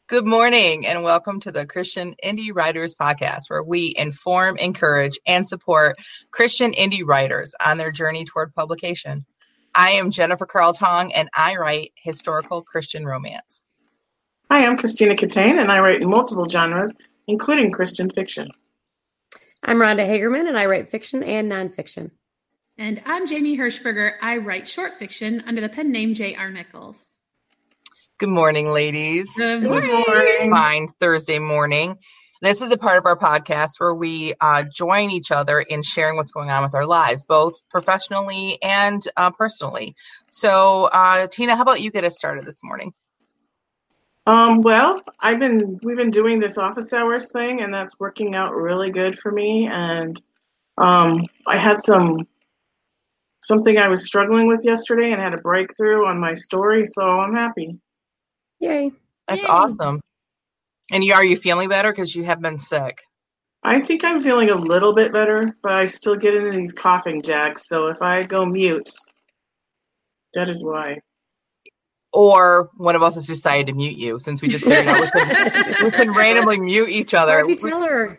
Good morning and welcome to the Christian Indie Writers Podcast, where we inform, encourage, and support Christian indie writers on their journey toward publication. I am Jennifer Carl Tong, and I write historical Christian romance. Hi, I'm Christina Catane, and I write in multiple genres, including Christian fiction. I'm Rhonda Hagerman, and I write fiction and nonfiction. And I'm Jamie Hirschberger. I write short fiction under the pen name J.R. Nichols. Good morning, ladies. Good morning. Fine Thursday morning. This is a part of our podcast where we join each other in sharing what's going on with our lives, both professionally and personally. So, Tina, how about you get us started this morning? Well, we've been doing this office hours thing, and that's working out really good for me. And I had something I was struggling with yesterday, and had a breakthrough on my story, so I'm happy. Yay. That's awesome. And are you feeling better? Because you have been sick. I think I'm feeling a little bit better, but I still get into these coughing jacks. So if I go mute, that is why. Or one of us has decided to mute you, since we just figured out we can randomly mute each other. Why'd you tell her?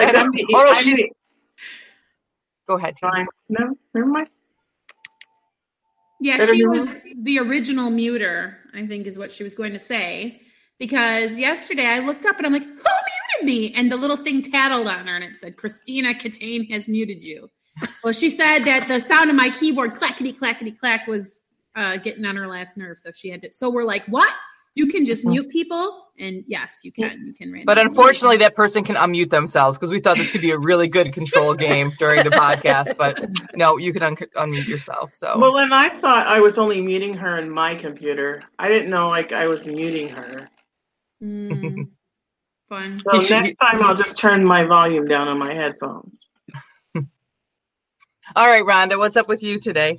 Go ahead, Tina. No, never mind. Yeah, she was the original muter, I think is what she was going to say. Because yesterday I looked up and I'm like, who muted me? And the little thing tattled on her and it said, Christina Catane has muted you. Well, she said that the sound of my keyboard, clackety, clackety, clack, was getting on her last nerve. So she had to. So we're like, what? You can just mute people? And yes, you can. You can randomly. But unfortunately, that person can unmute themselves, because we thought this could be a really good control game during the podcast. But no, you can unmute yourself. So well, and I thought I was only muting her in my computer. I didn't know I was muting her. Fun. So next time I'll just turn my volume down on my headphones. All right, Rhonda, what's up with you today?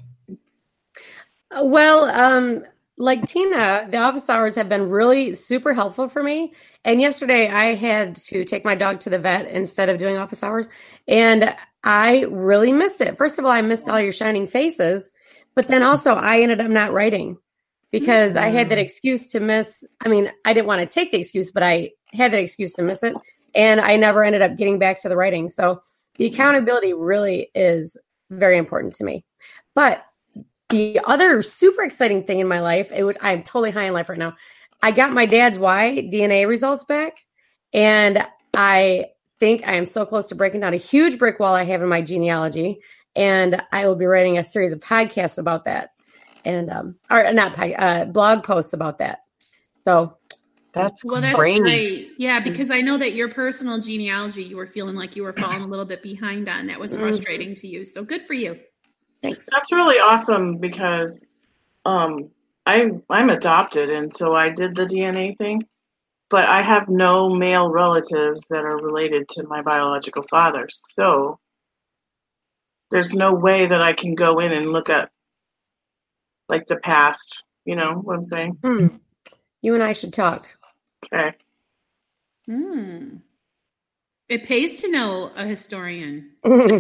Well, like Tina, the office hours have been really super helpful for me. And yesterday I had to take my dog to the vet instead of doing office hours. And I really missed it. First of all, I missed all your shining faces. But then also I ended up not writing because I had that excuse to miss. I mean, I didn't want to take the excuse, but I had that excuse to miss it. And I never ended up getting back to the writing. So the accountability really is very important to me. But the other super exciting thing in my life, I'm totally high in life right now. I got my dad's Y DNA results back, and I think I am so close to breaking down a huge brick wall I have in my genealogy, and I will be writing a series of podcasts about that, and blog posts about that. So that's great. Yeah, because I know that your personal genealogy, you were feeling like you were falling a little bit behind on. That was frustrating to you. So good for you. Thanks. That's really awesome because I'm adopted, and so I did the DNA thing, but I have no male relatives that are related to my biological father. So there's no way that I can go in and look at like the past. You know what I'm saying? You and I should talk. Okay. It pays to know a historian.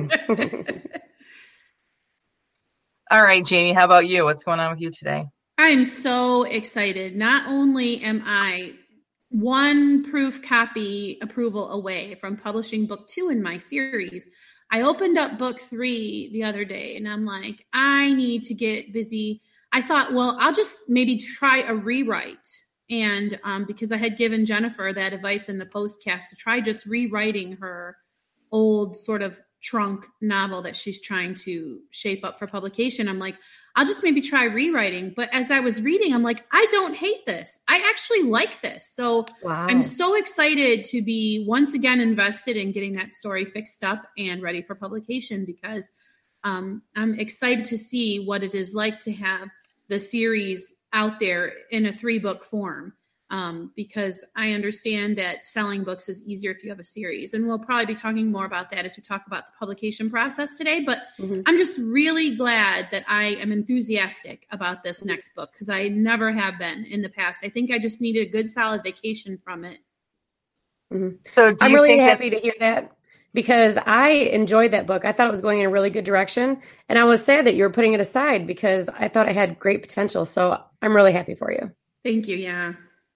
All right, Jamie, how about you? What's going on with you today? I'm so excited. Not only am I one proof copy approval away from publishing book 2 in my series, I opened up book 3 the other day and I'm like, I need to get busy. I thought, well, I'll just maybe try a rewrite. And because I had given Jennifer that advice in the postcast to try just rewriting her old sort of trunk novel that she's trying to shape up for publication. I'm like, I'll just maybe try rewriting. But as I was reading, I'm like, I don't hate this. I actually like this. So I'm so excited to be once again invested in getting that story fixed up and ready for publication, because I'm excited to see what it is like to have the series out there in a 3-book form. Because I understand that selling books is easier if you have a series. And we'll probably be talking more about that as we talk about the publication process today. But I'm just really glad that I am enthusiastic about this next book, because I never have been in the past. I think I just needed a good solid vacation from it. So I'm really happy to hear that, because I enjoyed that book. I thought it was going in a really good direction. And I was sad that you were putting it aside because I thought it had great potential. So I'm really happy for you. Thank you. Yeah.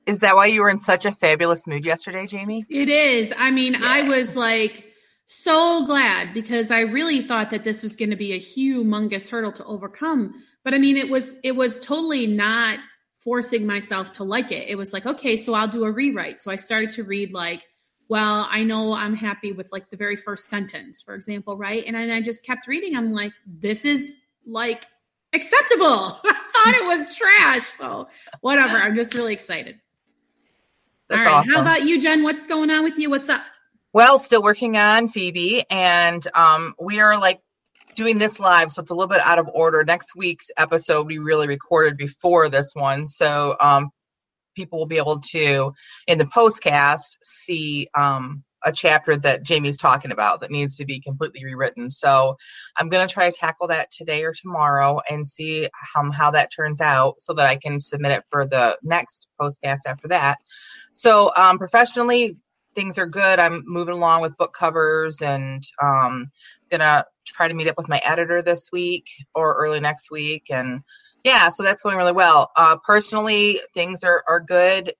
Is that why you were in such a fabulous mood yesterday, Jamie? It is. I mean, yeah. I was like so glad because I really thought that this was going to be a humongous hurdle to overcome. But I mean, it was totally not forcing myself to like it. It was like, okay, so I'll do a rewrite. So I started to read like, well, I know I'm happy with like the very first sentence, for example, right? And I just kept reading. I'm like, this is like acceptable. I thought it was trash. So whatever. I'm just really excited. That's all right. awesome. How about you, Jen? What's going on with you? What's up? Well, still working on Phoebe, and we are like doing this live, so it's a little bit out of order. Next week's episode we really recorded before this one, so people will be able to, in the postcast, see a chapter that Jamie's talking about that needs to be completely rewritten. So I'm going to try to tackle that today or tomorrow and see how that turns out so that I can submit it for the next postcast after that. So professionally, things are good. I'm moving along with book covers and gonna try to meet up with my editor this week or early next week. And yeah, so that's going really well. Personally, things are good.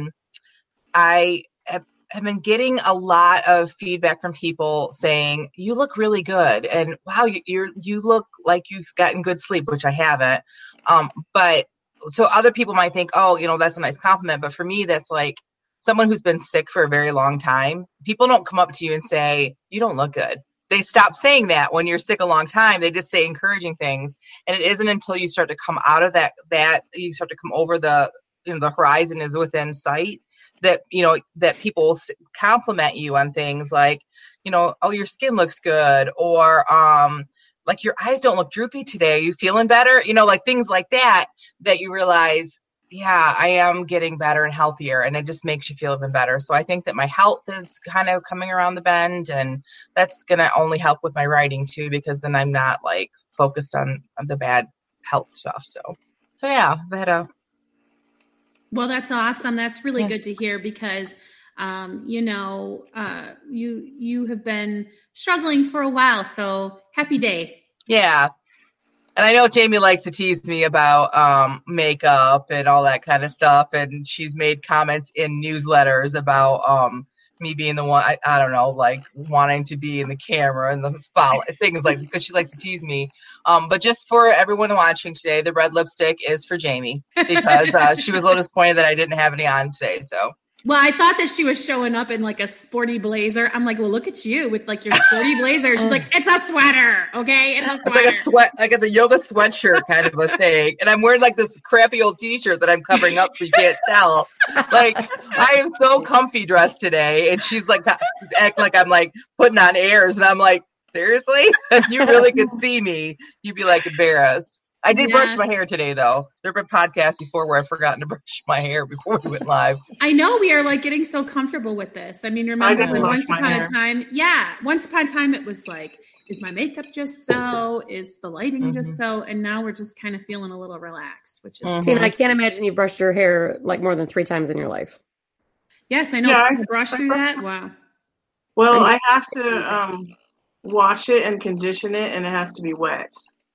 I have been getting a lot of feedback from people saying, you look really good. And wow, you look like you've gotten good sleep, which I haven't. But so other people might think, oh, that's a nice compliment. But for me, that's like someone who's been sick for a very long time. People don't come up to you and say, you don't look good. They stop saying that when you're sick a long time. They just say encouraging things. And it isn't until you start to come out of that you start to come over the horizon is within sight that, that people compliment you on things like, oh, your skin looks good, or like your eyes don't look droopy today. Are you feeling better? Like things like that you realize, yeah, I am getting better and healthier, and it just makes you feel even better. So I think that my health is kind of coming around the bend, and that's going to only help with my writing too, because then I'm not like focused on the bad health stuff. So yeah, well, that's awesome. That's really good to hear because, you have been struggling for a while. So happy day. Yeah. And I know Jamie likes to tease me about makeup and all that kind of stuff. And she's made comments in newsletters about me being the one, I don't know, like wanting to be in the camera and the spotlight, things like, because she likes to tease me. But just for everyone watching today, the red lipstick is for Jamie because she was a little disappointed that I didn't have any on today. So. Well, I thought that she was showing up in like a sporty blazer. I'm like, well, look at you with like your sporty blazer. She's like, it's a sweater. Okay. It's a sweater. Like it's a yoga sweatshirt kind of a thing. And I'm wearing like this crappy old t-shirt that I'm covering up so you can't tell. Like I am so comfy dressed today. And she's like, act like I'm like putting on airs. And I'm like, seriously? If you really could see me, you'd be like embarrassed. I did brush my hair today, though. There have been podcasts before where I've forgotten to brush my hair before we went live. I know we are like getting so comfortable with this. I mean, remember when once upon a time it was like, is my makeup just so? Is the lighting just so? And now we're just kind of feeling a little relaxed, which is Tina, I can't imagine you brushed your hair like more than 3 times in your life. Yes, I know. Yeah, I brush through that. Wow. Well, I have to wash it and condition it, and it has to be wet.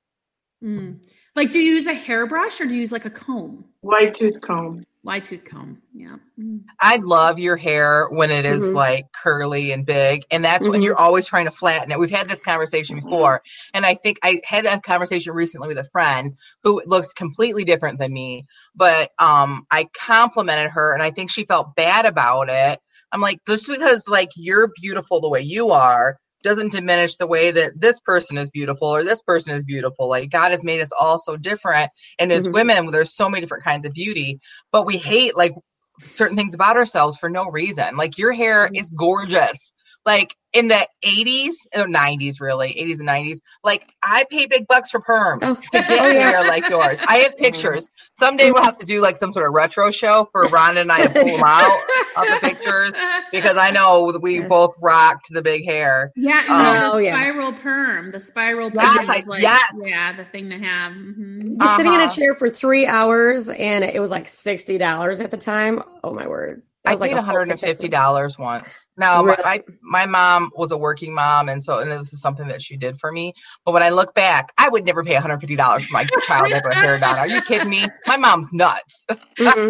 Like, do you use a hairbrush or do you use like a comb? White tooth comb. White tooth comb. Yeah. I love your hair when it is like curly and big. And that's when you're always trying to flatten it. We've had this conversation before. And I think I had a conversation recently with a friend who looks completely different than me. But I complimented her and I think she felt bad about it. I'm like, just because like you're beautiful the way you are doesn't diminish the way that this person is beautiful or this person is beautiful. Like God has made us all so different. And as women, there's so many different kinds of beauty, but we hate like certain things about ourselves for no reason. Like your hair is gorgeous. Like in the 80s or 90s, really, 80s and 90s, like I pay big bucks for perms to get hair like yours. I have pictures. Someday we'll have to do like some sort of retro show for Rhonda and I to pull them out of the pictures because I know we both rocked the big hair. Yeah, spiral perm. The spiral perm is like, the thing to have. Just sitting in a chair for 3 hours and it was like $60 at the time. Oh my word. I paid $150 once. Now, my mom was a working mom, and this is something that she did for me. But when I look back, I would never pay $150 for my child ever hair done. Are you kidding me? My mom's nuts.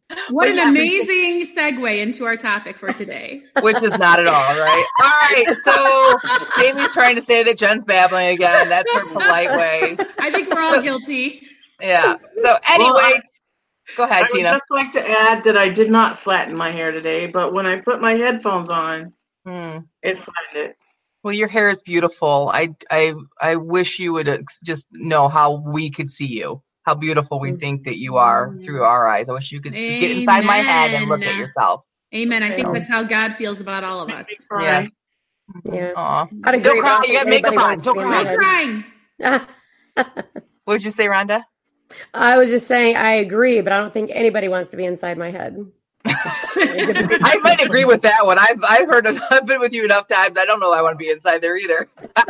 What an amazing segue into our topic for today. Which is not at all, right? All right. So Jamie's trying to say that Jen's babbling again. That's her polite way. I think we're all guilty. Yeah. So anyway, go ahead, Tina. I would just like to add that I did not flatten my hair today, but when I put my headphones on, it flattened it. Well, your hair is beautiful. I wish you would just know how we could see you. How beautiful we think that you are through our eyes. I wish you could get inside my head and look at yourself. Amen. I think that's how God feels about all of us. Yeah. Yeah. Don't cry. You got makeup on. Don't cry. I'm crying. What did you say, Rhonda? I was just saying I agree, but I don't think anybody wants to be inside my head. I might agree with that one. I've heard it. I've been with you enough times. I don't know I want to be inside there either.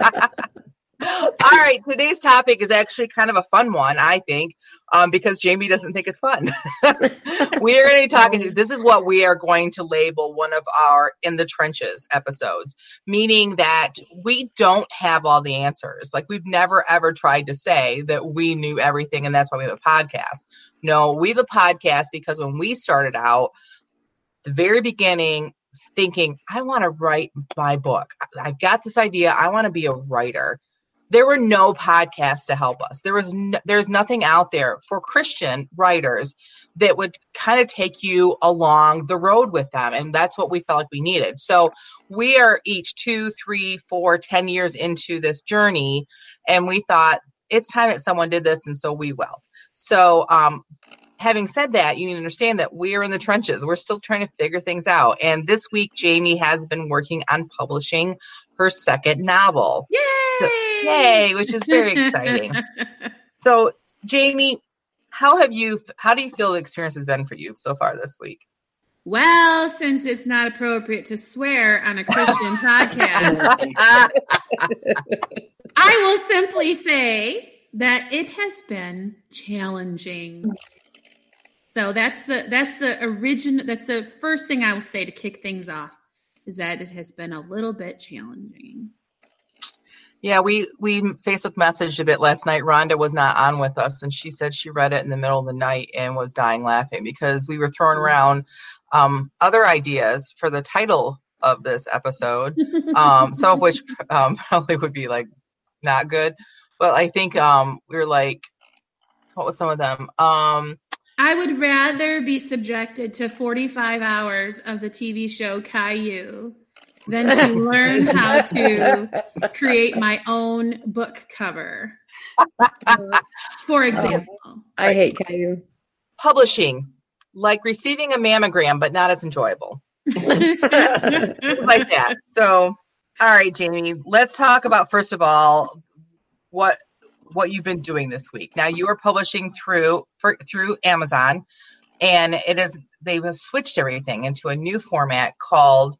All right. Today's topic is actually kind of a fun one, I think, because Jamie doesn't think it's fun. We are going to be talking this is what we are going to label one of our In the Trenches episodes, meaning that we don't have all the answers. Like we've never, ever tried to say that we knew everything and that's why we have a podcast. No, we have a podcast because when we started out, the very beginning, thinking, I want to write my book. I've got this idea. I want to be a writer. There were no podcasts to help us. There's nothing out there for Christian writers that would kind of take you along the road with them. And that's what we felt like we needed. So we are each 2, 3, 4, 10 years into this journey. And we thought it's time that someone did this. And so we will. So, having said that, you need to understand that we are in the trenches. We're still trying to figure things out. And this week, Jamie has been working on publishing her second novel. Yay! Which is very exciting. So, Jamie, how do you feel the experience has been for you so far this week? Well, since it's not appropriate to swear on a Christian podcast, I will simply say that it has been challenging. So that's the first thing I will say to kick things off is that it has been a little bit challenging. Yeah, we Facebook messaged a bit last night. Rhonda was not on with us, and she said she read it in the middle of the night and was dying laughing because we were throwing around other ideas for the title of this episode, some of which probably would be like not good. But I think we were like, what was some of them? I would rather be subjected to 45 hours of the TV show Caillou than to learn how to create my own book cover. For example. I hate Caillou. Publishing, like receiving a mammogram, but not as enjoyable. Like that. So, all right, Jamie, let's talk about, first of all, what you've been doing this week. Now you are publishing through Amazon, and they've switched everything into a new format called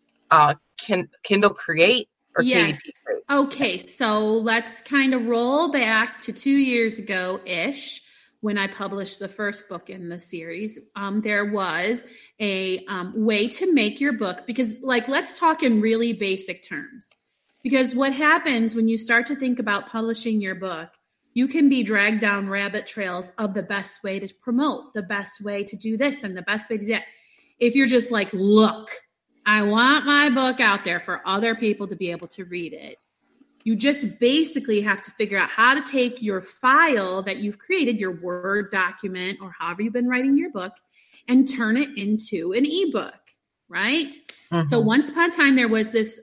Kindle Create or yes. KDP Create. Okay, so let's kind of roll back to 2 years ago-ish when I published the first book in the series. There was a way to make your book, because let's talk in really basic terms. Because what happens when you start to think about publishing your book, you can be dragged down rabbit trails of the best way to promote, the best way to do this, and the best way to do that. If you're just like, look, I want my book out there for other people to be able to read it. You just basically have to figure out how to take your file that you've created, your Word document, or however you've been writing your book, and turn it into an ebook, right? Mm-hmm. So once upon a time, there was this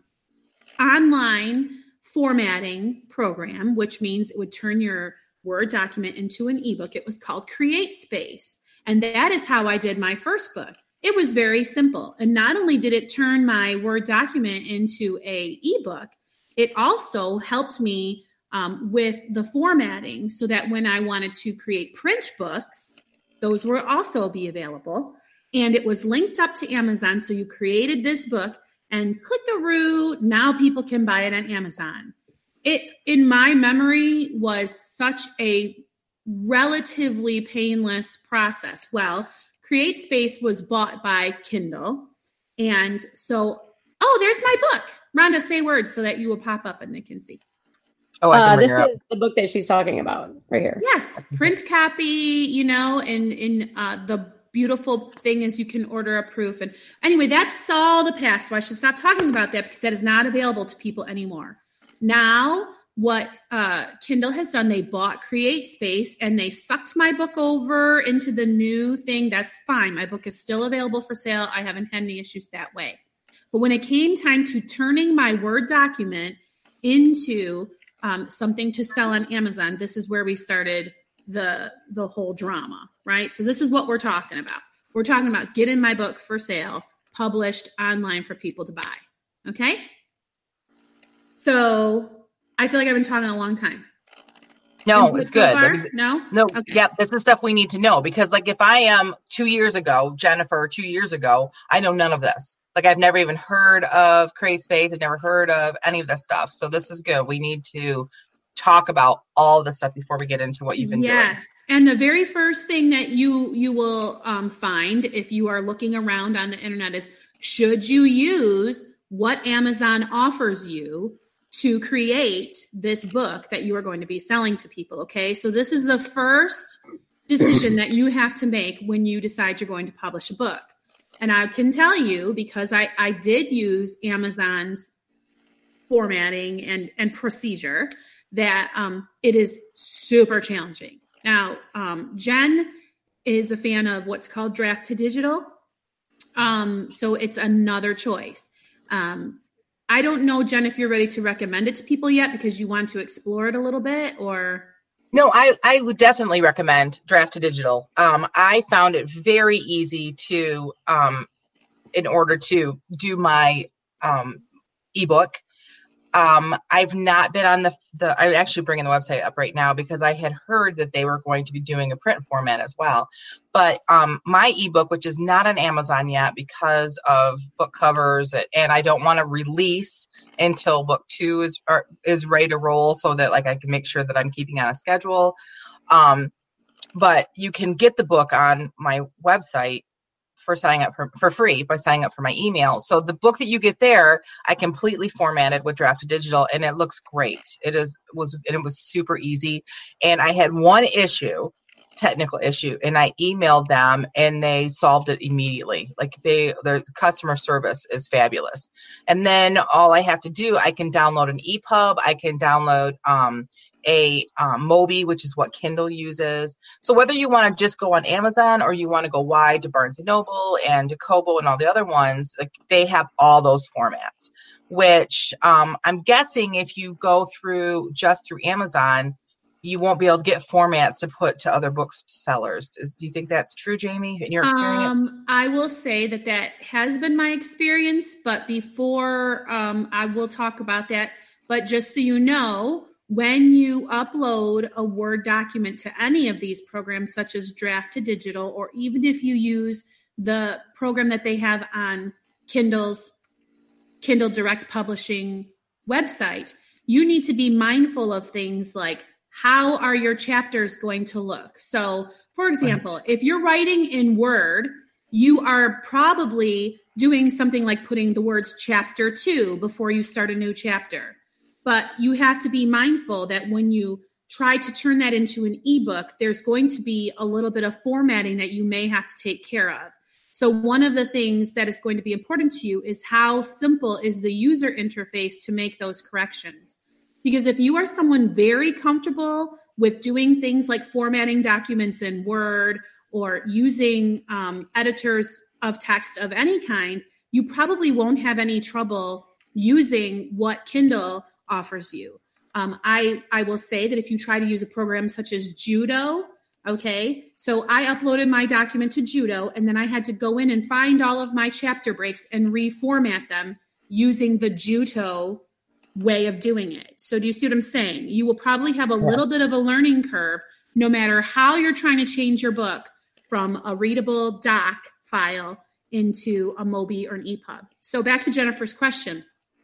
online formatting program, which means it would turn your Word document into an ebook. It was called CreateSpace. And that is how I did my first book. It was very simple. And not only did it turn my Word document into an ebook, it also helped me with the formatting so that when I wanted to create print books, those will also be available. And it was linked up to Amazon. So you created this book and click-a-roo, now people can buy it on Amazon. It, in my memory, was such a relatively painless process. Well, CreateSpace was bought by Kindle. And so, there's my book. Rhonda, say words so that you will pop up and they can see. This is the book that she's talking about right here. Yes, print copy, in the beautiful thing is you can order a proof. And anyway, that's all the past. So I should stop talking about that because that is not available to people anymore. Now, what Kindle has done, they bought CreateSpace and they sucked my book over into the new thing. That's fine. My book is still available for sale. I haven't had any issues that way. But when it came time to turning my Word document into something to sell on Amazon, this is where we started the whole drama, right? So this is what we're talking about. We're talking about getting my book for sale, published online for people to buy. Okay? So I feel like I've been talking a long time. No, it's good. So no? Okay. Yeah, this is stuff we need to know because like if I am 2 years ago, Jennifer, 2 years ago, I know none of this. Like I've never even heard of CreateSpace. I've never heard of any of this stuff. So this is good. We need to talk about all this stuff before we get into what you've been doing. Yes. And the very first thing that you will find if you are looking around on the internet is, should you use what Amazon offers you to create this book that you are going to be selling to people? Okay. So this is the first decision that you have to make when you decide you're going to publish a book. And I can tell you, because I did use Amazon's formatting and procedure, that it is super challenging. Now, Jen is a fan of what's called Draft to Digital. So it's another choice. I don't know, Jen, if you're ready to recommend it to people yet because you want to explore it a little bit, or... No, I would definitely recommend Draft to Digital. I found it very easy to, in order to do my ebook. I've not been on I'm actually bringing the website up right now because I had heard that they were going to be doing a print format as well. But my ebook, which is not on Amazon yet because of book covers, and I don't want to release until book 2 is ready to roll so that like I can make sure that I'm keeping on a schedule. But you can get the book on my website for signing up for free by signing up for my email. So the book that you get there, I completely formatted with Draft to Digital and it looks great. It was super easy. And I had one technical issue, and I emailed them and they solved it immediately. Like their customer service is fabulous. And then all I have to do, I can download an EPUB. I can download a Mobi, which is what Kindle uses. So whether you want to just go on Amazon or you want to go wide to Barnes & Noble and to Kobo and all the other ones, like they have all those formats, which I'm guessing if you go through Amazon, you won't be able to get formats to put to other booksellers. Do you think that's true, Jamie, in your experience? I will say that has been my experience, but before I will talk about that, but just so you know, when you upload a Word document to any of these programs, such as Draft to Digital, or even if you use the program that they have on Kindle's Kindle Direct Publishing website, you need to be mindful of things like, how are your chapters going to look? So, for example, if you're writing in Word, you are probably doing something like putting the words chapter 2 before you start a new chapter. But you have to be mindful that when you try to turn that into an ebook, there's going to be a little bit of formatting that you may have to take care of. So one of the things that is going to be important to you is how simple is the user interface to make those corrections. Because if you are someone very comfortable with doing things like formatting documents in Word or using editors of text of any kind, you probably won't have any trouble using what Kindle offers you. I will say that if you try to use a program such as Judo, okay, so I uploaded my document to Judo and then I had to go in and find all of my chapter breaks and reformat them using the Judo way of doing it. So do you see what I'm saying? You will probably have a little bit of a learning curve no matter how you're trying to change your book from a readable doc file into a Mobi or an EPUB. So back to Jennifer's question.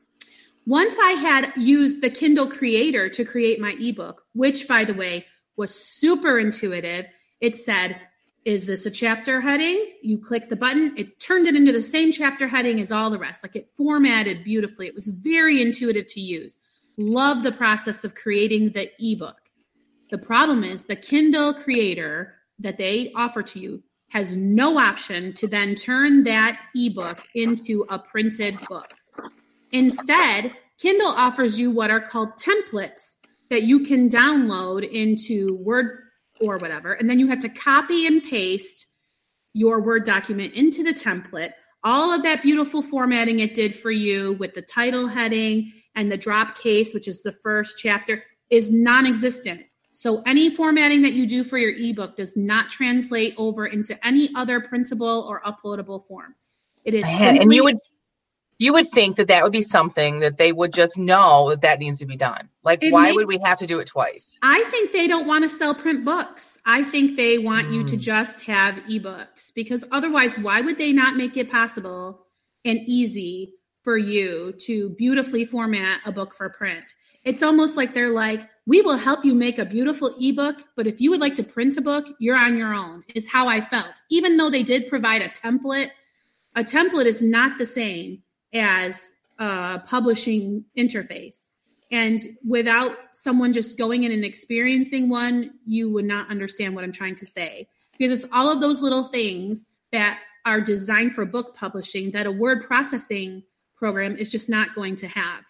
Once I had used the Kindle Creator to create my ebook, which, by the way, was super intuitive, it said, is this a chapter heading? You click the button. It turned it into the same chapter heading as all the rest. Like it formatted beautifully. It was very intuitive to use. Love the process of creating the ebook. The problem is the Kindle Creator that they offer to you has no option to then turn that ebook into a printed book. Instead, Kindle offers you what are called templates that you can download into Word or whatever, and then you have to copy and paste your Word document into the template. All of that beautiful formatting it did for you with the title heading and the drop case, which is the first chapter, is non-existent. So any formatting that you do for your ebook does not translate over into any other printable or uploadable form. It is and you would think that would be something that they would just know that needs to be done. Like, why would we have to do it twice? I think they don't want to sell print books. I think they want you to just have ebooks, because otherwise, why would they not make it possible and easy for you to beautifully format a book for print? It's almost like they're like, we will help you make a beautiful ebook, but if you would like to print a book, you're on your own, is how I felt. Even though they did provide a template is not the same as a publishing interface. And without someone just going in and experiencing one, you would not understand what I'm trying to say. Because it's all of those little things that are designed for book publishing that a word processing program is just not going to have.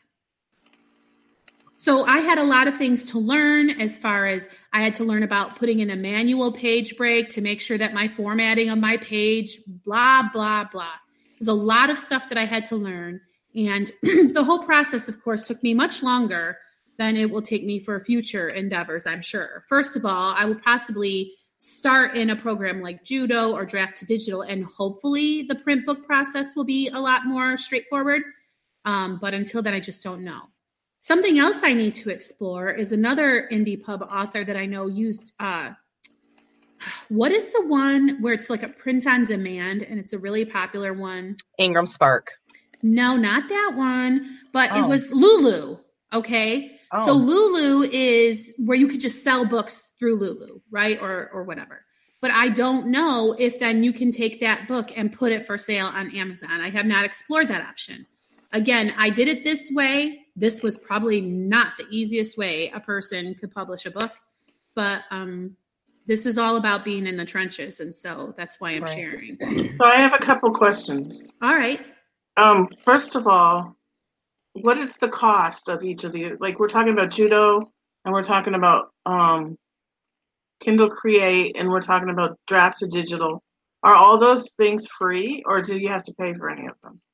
So I had a lot of things to learn, as far as I had to learn about putting in a manual page break to make sure that my formatting of my page, blah, blah, blah. There's a lot of stuff that I had to learn. And the whole process, of course, took me much longer than it will take me for future endeavors, I'm sure. First of all, I will possibly start in a program like Judo or Draft to Digital, and hopefully the print book process will be a lot more straightforward. But until then, I just don't know. Something else I need to explore is another indie pub author that I know used, what is the one where it's like a print on demand and it's a really popular one? Ingram Spark. No, not that one, but it was Lulu. Okay. Oh. So Lulu is where you could just sell books through Lulu, right? Or whatever. But I don't know if then you can take that book and put it for sale on Amazon. I have not explored that option. Again, I did it this way. This was probably not the easiest way a person could publish a book, but this is all about being in the trenches, and so that's why I'm sharing. So I have a couple questions. All right. First of all, what is the cost of each of these? Like, we're talking about Judo, and we're talking about Kindle Create, and we're talking about Draft to Digital. Are all those things free, or do you have to pay for any of them?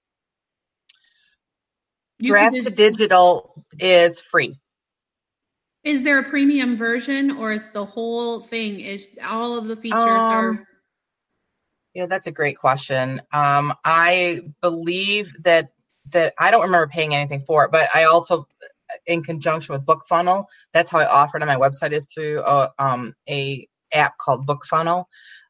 Draft to Digital is free. Is there a premium version, or is the whole thing, is all of the features are? You know, that's a great question. I believe that I don't remember paying anything for it, but I also, in conjunction with BookFunnel, that's how I offer it on my website, is through a app called BookFunnel.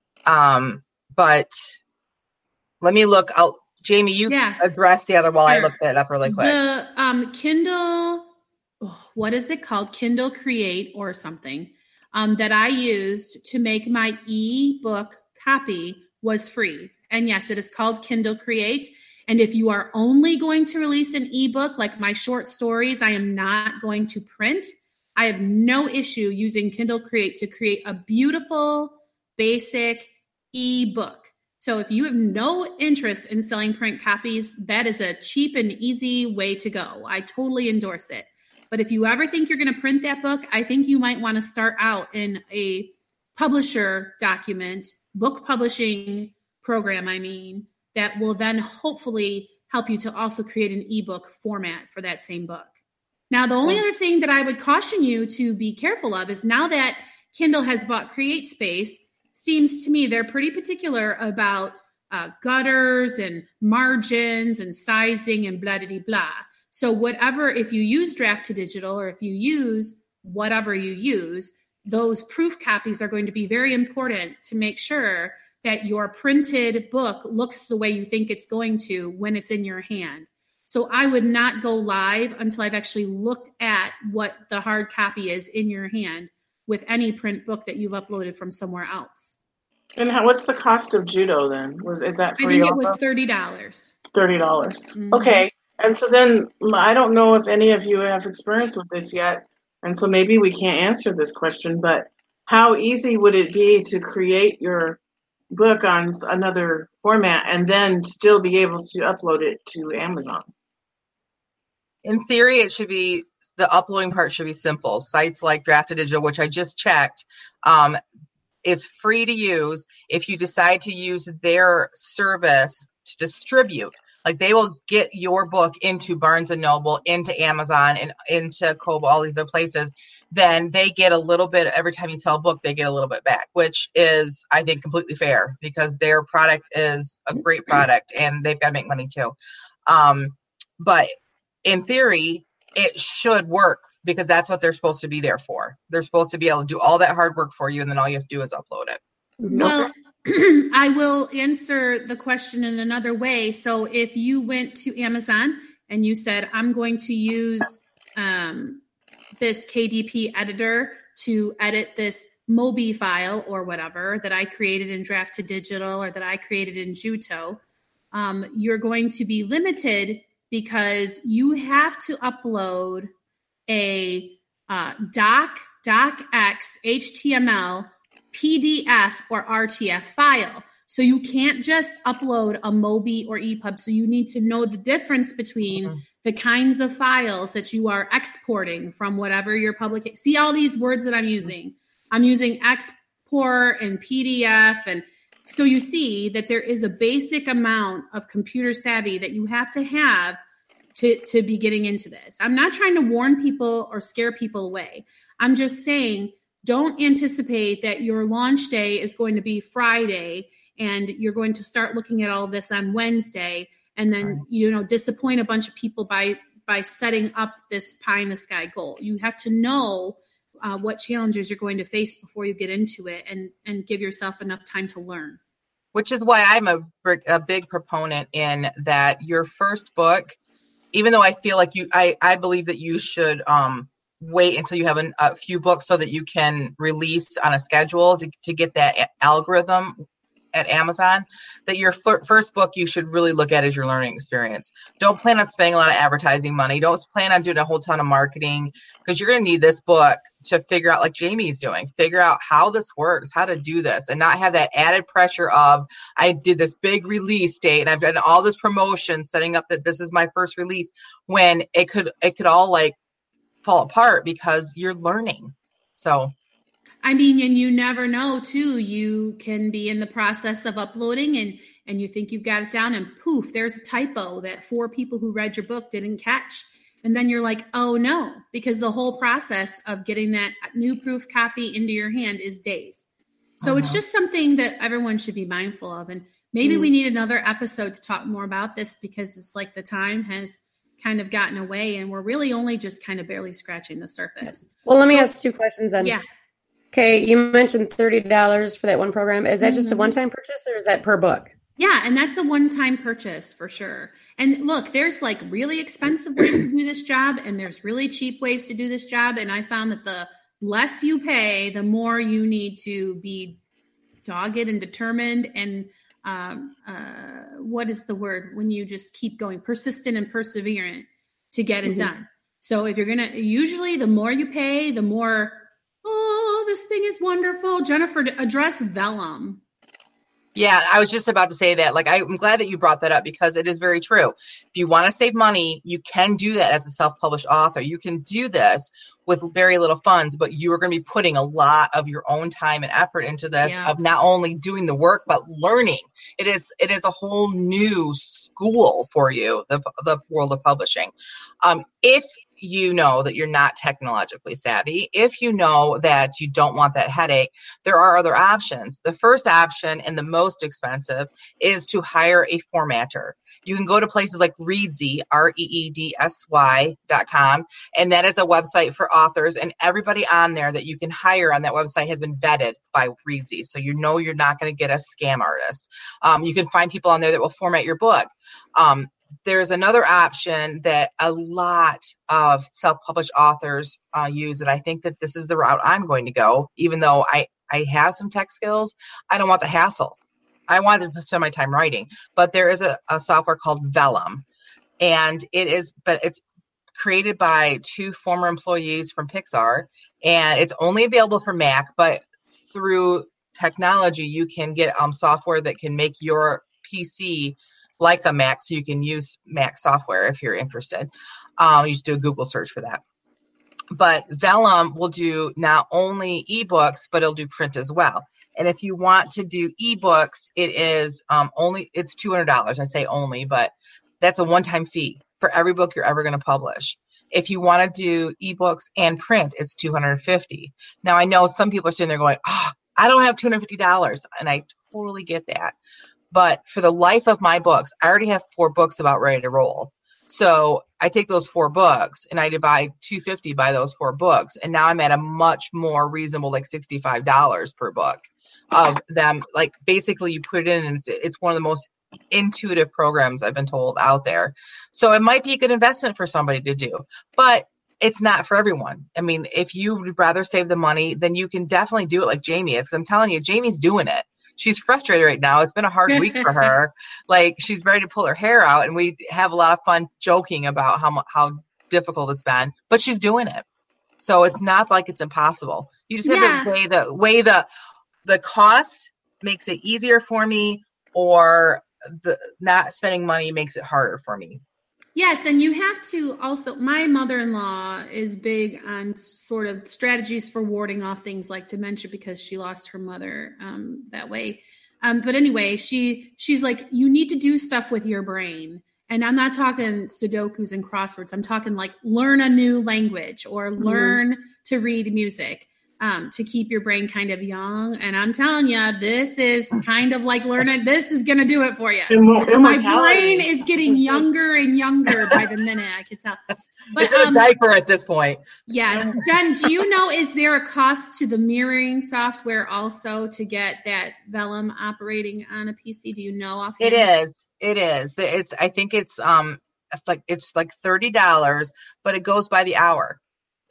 But let me look out. Jamie, you address the other while I look that up really quick. The Kindle, what is it called? Kindle Create or something that I used to make my ebook copy was free. And yes, it is called Kindle Create. And if you are only going to release an ebook, like my short stories, I am not going to print. I have no issue using Kindle Create to create a beautiful, basic ebook. So if you have no interest in selling print copies, that is a cheap and easy way to go. I totally endorse it. But if you ever think you're going to print that book, I think you might want to start out in a publisher document, book publishing program, that will then hopefully help you to also create an ebook format for that same book. Now, the only other thing that I would caution you to be careful of is, now that Kindle has bought CreateSpace, seems to me they're pretty particular about gutters and margins and sizing and blah, blah, blah. So whatever, if you use Draft to Digital, or if you use whatever you use, those proof copies are going to be very important to make sure that your printed book looks the way you think it's going to when it's in your hand. So I would not go live until I've actually looked at what the hard copy is in your hand with any print book that you've uploaded from somewhere else. And what's the cost of Judo then? Is that free? I think also? It was $30. $30. Mm-hmm. Okay. And so then, I don't know if any of you have experience with this yet, and so maybe we can't answer this question, but how easy would it be to create your book on another format and then still be able to upload it to Amazon? In theory, the uploading part should be simple. Sites like Draft2Digital, which I just checked, is free to use if you decide to use their service to distribute. Like they will get your book into Barnes & Noble, into Amazon, and into Kobo, all these other places. Then they get a little bit, every time you sell a book, they get a little bit back, which is, I think, completely fair because their product is a great product and they've got to make money too. But in theory, it should work because that's what they're supposed to be there for. They're supposed to be able to do all that hard work for you, and then all you have to do is upload it. Well, I will answer the question in another way. So if you went to Amazon and you said, I'm going to use this KDP editor to edit this Mobi file or whatever that I created in Draft2Digital or that I created in Juto, you're going to be limited because you have to upload a docx HTML PDF or RTF file. So you can't just upload a Mobi or EPUB. So you need to know the difference between the kinds of files that you are exporting from whatever your public. See all these words that I'm using. I'm using export and PDF. And so you see that there is a basic amount of computer savvy that you have to be getting into this. I'm not trying to warn people or scare people away. I'm just saying, don't anticipate that your launch day is going to be Friday and you're going to start looking at all this on Wednesday and then, disappoint a bunch of people by setting up this pie in the sky goal. You have to know what challenges you're going to face before you get into it and give yourself enough time to learn. Which is why I'm a big proponent in that your first book, even though I feel like I believe that you should wait until you have a few books so that you can release on a schedule to get that algorithm at Amazon, that your first book you should really look at as your learning experience. Don't plan on spending a lot of advertising money. Don't plan on doing a whole ton of marketing because you're going to need this book to figure out, like Jamie's doing, figure out how this works, how to do this, and not have that added pressure of, I did this big release date and I've done all this promotion setting up that this is my first release, when it could all like fall apart because you're learning. So I mean, and you never know too, you can be in the process of uploading and you think you've got it down and poof, there's a typo that 4 people who read your book didn't catch. And then you're like, oh no, because the whole process of getting that new proof copy into your hand is days. So it's just something that everyone should be mindful of. And maybe we need another episode to talk more about this because it's like the time has kind of gotten away and we're really only just kind of barely scratching the surface. Well, let me ask 2 questions then. Yeah. Okay, you mentioned $30 for that one program. Is that just a one-time purchase or is that per book? Yeah, and that's a one-time purchase for sure. And look, there's like really expensive ways to do this job and there's really cheap ways to do this job. And I found that the less you pay, the more you need to be dogged and determined and what is the word when you just keep going? Persistent and perseverant to get it done. So if you're going to, usually the more you pay, the more, oh, this thing is wonderful. Jennifer, address Vellum. Yeah, I was just about to say that. Like, I'm glad that you brought that up because it is very true. If you want to save money, you can do that as a self-published author. You can do this with very little funds, but you are going to be putting a lot of your own time and effort into this of not only doing the work, but learning. It is a whole new school for you, the world of publishing. If you know that you're not technologically savvy, if you know that you don't want that headache, there are other options. The first option and the most expensive is to hire a formatter. You can go to places like Reedsy, REEDSY.com, and that is a website for authors, and everybody on there that you can hire on that website has been vetted by Reedsy, so you know you're not going to get a scam artist. You can find people on there that will format your book. There's another option that a lot of self-published authors use, and I think that this is the route I'm going to go. Even though I have some tech skills, I don't want the hassle. I want to spend my time writing. But there is a software called Vellum, and it's created by 2 former employees from Pixar, and it's only available for Mac, but through technology, you can get software that can make your PC like a Mac, so you can use Mac software if you're interested. You just do a Google search for that. But Vellum will do not only ebooks, but it'll do print as well. And if you want to do ebooks, it is it's $200. I say only, but that's a one-time fee for every book you're ever going to publish. If you want to do ebooks and print, it's $250. Now, I know some people are sitting there going, oh, I don't have $250. And I totally get that. But for the life of my books, I already have 4 books about ready to roll. So I take those 4 books and I divide $250 by those 4 books. And now I'm at a much more reasonable, like $65 per book of them. Like basically you put it in and it's one of the most intuitive programs I've been told out there. So it might be a good investment for somebody to do, but it's not for everyone. I mean, if you would rather save the money, then you can definitely do it like Jamie is. 'Cause I'm telling you, Jamie's doing it. She's frustrated right now. It's been a hard week for her. Like she's ready to pull her hair out, and we have a lot of fun joking about how difficult it's been, but she's doing it. So it's not like it's impossible. You just have to weigh the cost makes it easier for me, or the not spending money makes it harder for me. Yes, and you have to also, my mother-in-law is big on sort of strategies for warding off things like dementia because she lost her mother that way. But anyway, she's like, you need to do stuff with your brain. And I'm not talking Sudokus and crosswords. I'm talking like learn a new language or learn to read music. To keep your brain kind of young. And I'm telling you, this is kind of like learning. This is going to do it for you. My brain is getting younger and younger by the minute, I could tell. But, it's a diaper at this point. Yes. Jen, do you know, is there a cost to the mirroring software also to get that Vellum operating on a PC? Do you know offhand? It is. I think it's like $30, but it goes by the hour.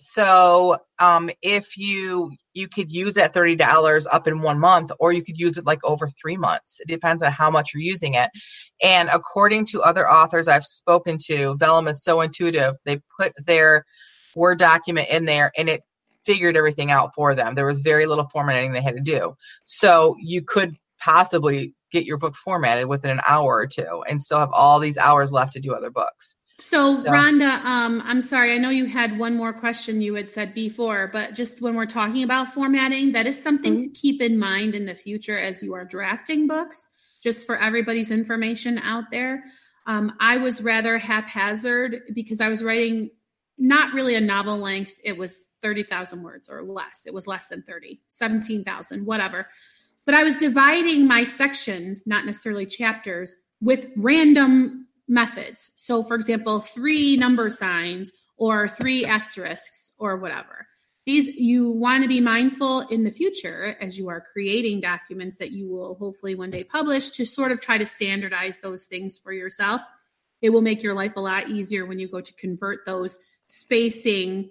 So if you could use that $30 up in 1 month, or you could use it like over 3 months. It depends on how much you're using it. And according to other authors I've spoken to, Vellum is so intuitive. They put their Word document in there and it figured everything out for them. There was very little formatting they had to do. So you could possibly get your book formatted within an hour or 2 and still have all these hours left to do other books. So Rhonda, I'm sorry, I know you had one more question you had said before, but just when we're talking about formatting, that is something to keep in mind in the future as you are drafting books, just for everybody's information out there. I was rather haphazard because I was writing not really a novel length. It was 30,000 words or less. It was less than 30, 17,000, whatever. But I was dividing my sections, not necessarily chapters, with random methods. So for example, 3 number signs or 3 asterisks or whatever. These, you want to be mindful in the future as you are creating documents that you will hopefully one day publish, to sort of try to standardize those things for yourself. It will make your life a lot easier when you go to convert those spacing.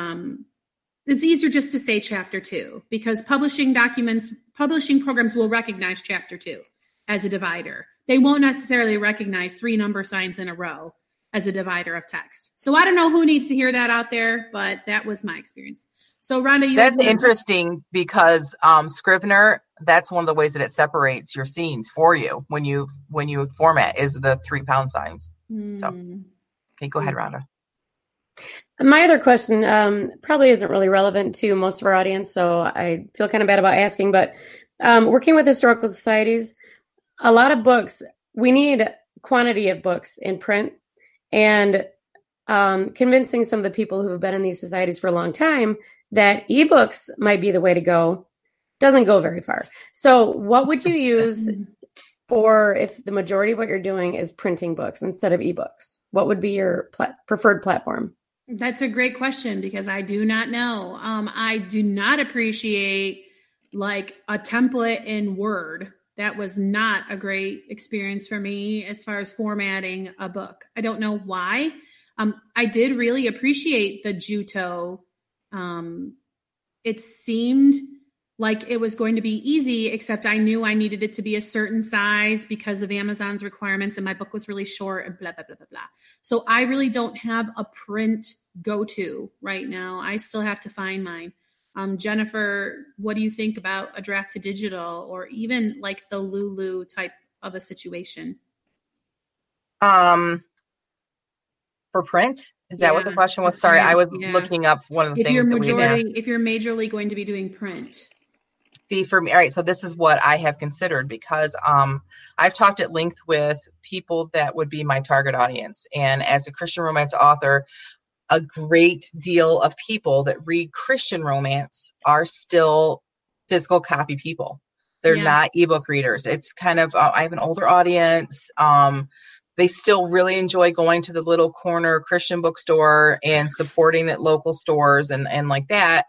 It's easier just to say chapter 2, because publishing programs will recognize chapter 2 as a divider. They won't necessarily recognize 3 number signs in a row as a divider of text. So I don't know who needs to hear that out there, but that was my experience. So Rhonda, that's interesting because Scrivener, that's one of the ways that it separates your scenes for you when you format is the 3 pound signs. So, okay, go ahead, Rhonda. My other question probably isn't really relevant to most of our audience, so I feel kind of bad about asking, but working with historical societies, a lot of books, we need quantity of books in print, and convincing some of the people who have been in these societies for a long time that ebooks might be the way to go doesn't go very far. So what would you use for if the majority of what you're doing is printing books instead of ebooks? What would be your preferred platform? That's a great question, because I do not know. I do not appreciate like a template in Word. That was not a great experience for me as far as formatting a book. I don't know why. I did really appreciate the Juto. It seemed like it was going to be easy, except I knew I needed it to be a certain size because of Amazon's requirements, and my book was really short and blah, blah, blah, blah, blah. So I really don't have a print go-to right now. I still have to find mine. Jennifer, what do you think about a draft to digital or even like the Lulu type of a situation? For print? Is that what the question was? Sorry, I was looking up one of the things that we've asked. If you're majorly going to be doing print. See, for me, all right, so this is what I have considered because I've talked at length with people that would be my target audience. And as a Christian romance author, a great deal of people that read Christian romance are still physical copy people. They're not ebook readers. It's kind of, I have an older audience. They still really enjoy going to the little corner Christian bookstore and supporting that local stores and like that.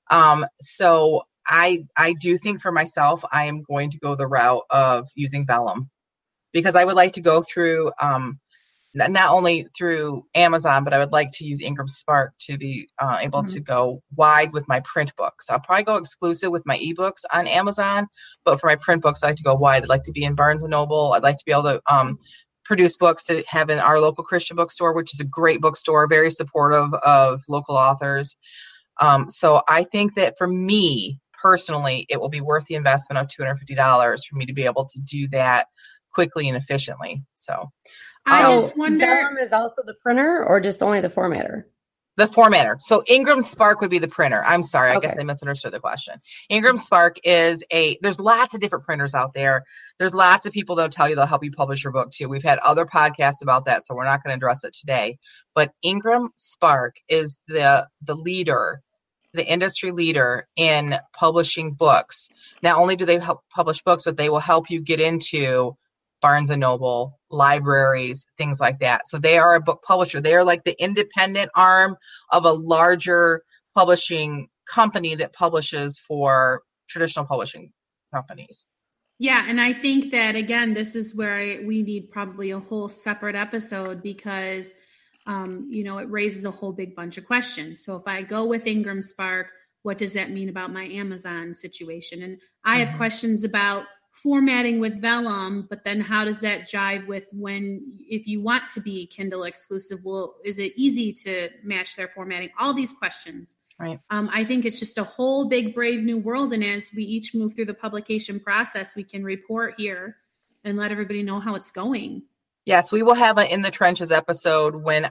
So I do think for myself, I am going to go the route of using Vellum because I would like to go through, not only through Amazon, but I would like to use Ingram Spark to be able to go wide with my print books. I'll probably go exclusive with my ebooks on Amazon, but for my print books, I like to go wide. I'd like to be in Barnes & Noble. I'd like to be able to produce books to have in our local Christian bookstore, which is a great bookstore, very supportive of local authors. So I think that for me personally, it will be worth the investment of $250 for me to be able to do that quickly and efficiently. So I just wonder, Vellum is also the printer or just only the formatter? The formatter. So Ingram Spark would be the printer. I'm sorry. I guess I misunderstood the question. Ingram Spark is there's lots of different printers out there. There's lots of people that'll tell you they'll help you publish your book too. We've had other podcasts about that, so we're not going to address it today. But Ingram Spark is the leader, the industry leader in publishing books. Not only do they help publish books, but they will help you get into Barnes & Noble, libraries, things like that. So they are a book publisher. They are like the independent arm of a larger publishing company that publishes for traditional publishing companies. Yeah, and I think that, again, this is where we need probably a whole separate episode because, it raises a whole big bunch of questions. So if I go with Ingram Spark, what does that mean about my Amazon situation? And I have questions about formatting with Vellum, but then how does that jive with if you want to be Kindle exclusive, is it easy to match their formatting? All these questions. Right. I think it's just a whole big, brave new world. And as we each move through the publication process, we can report here and let everybody know how it's going. Yes, we will have an In the Trenches episode when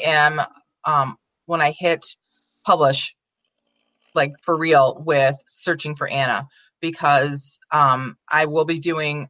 when I hit publish, like for real with Searching for Anna. Because I will be doing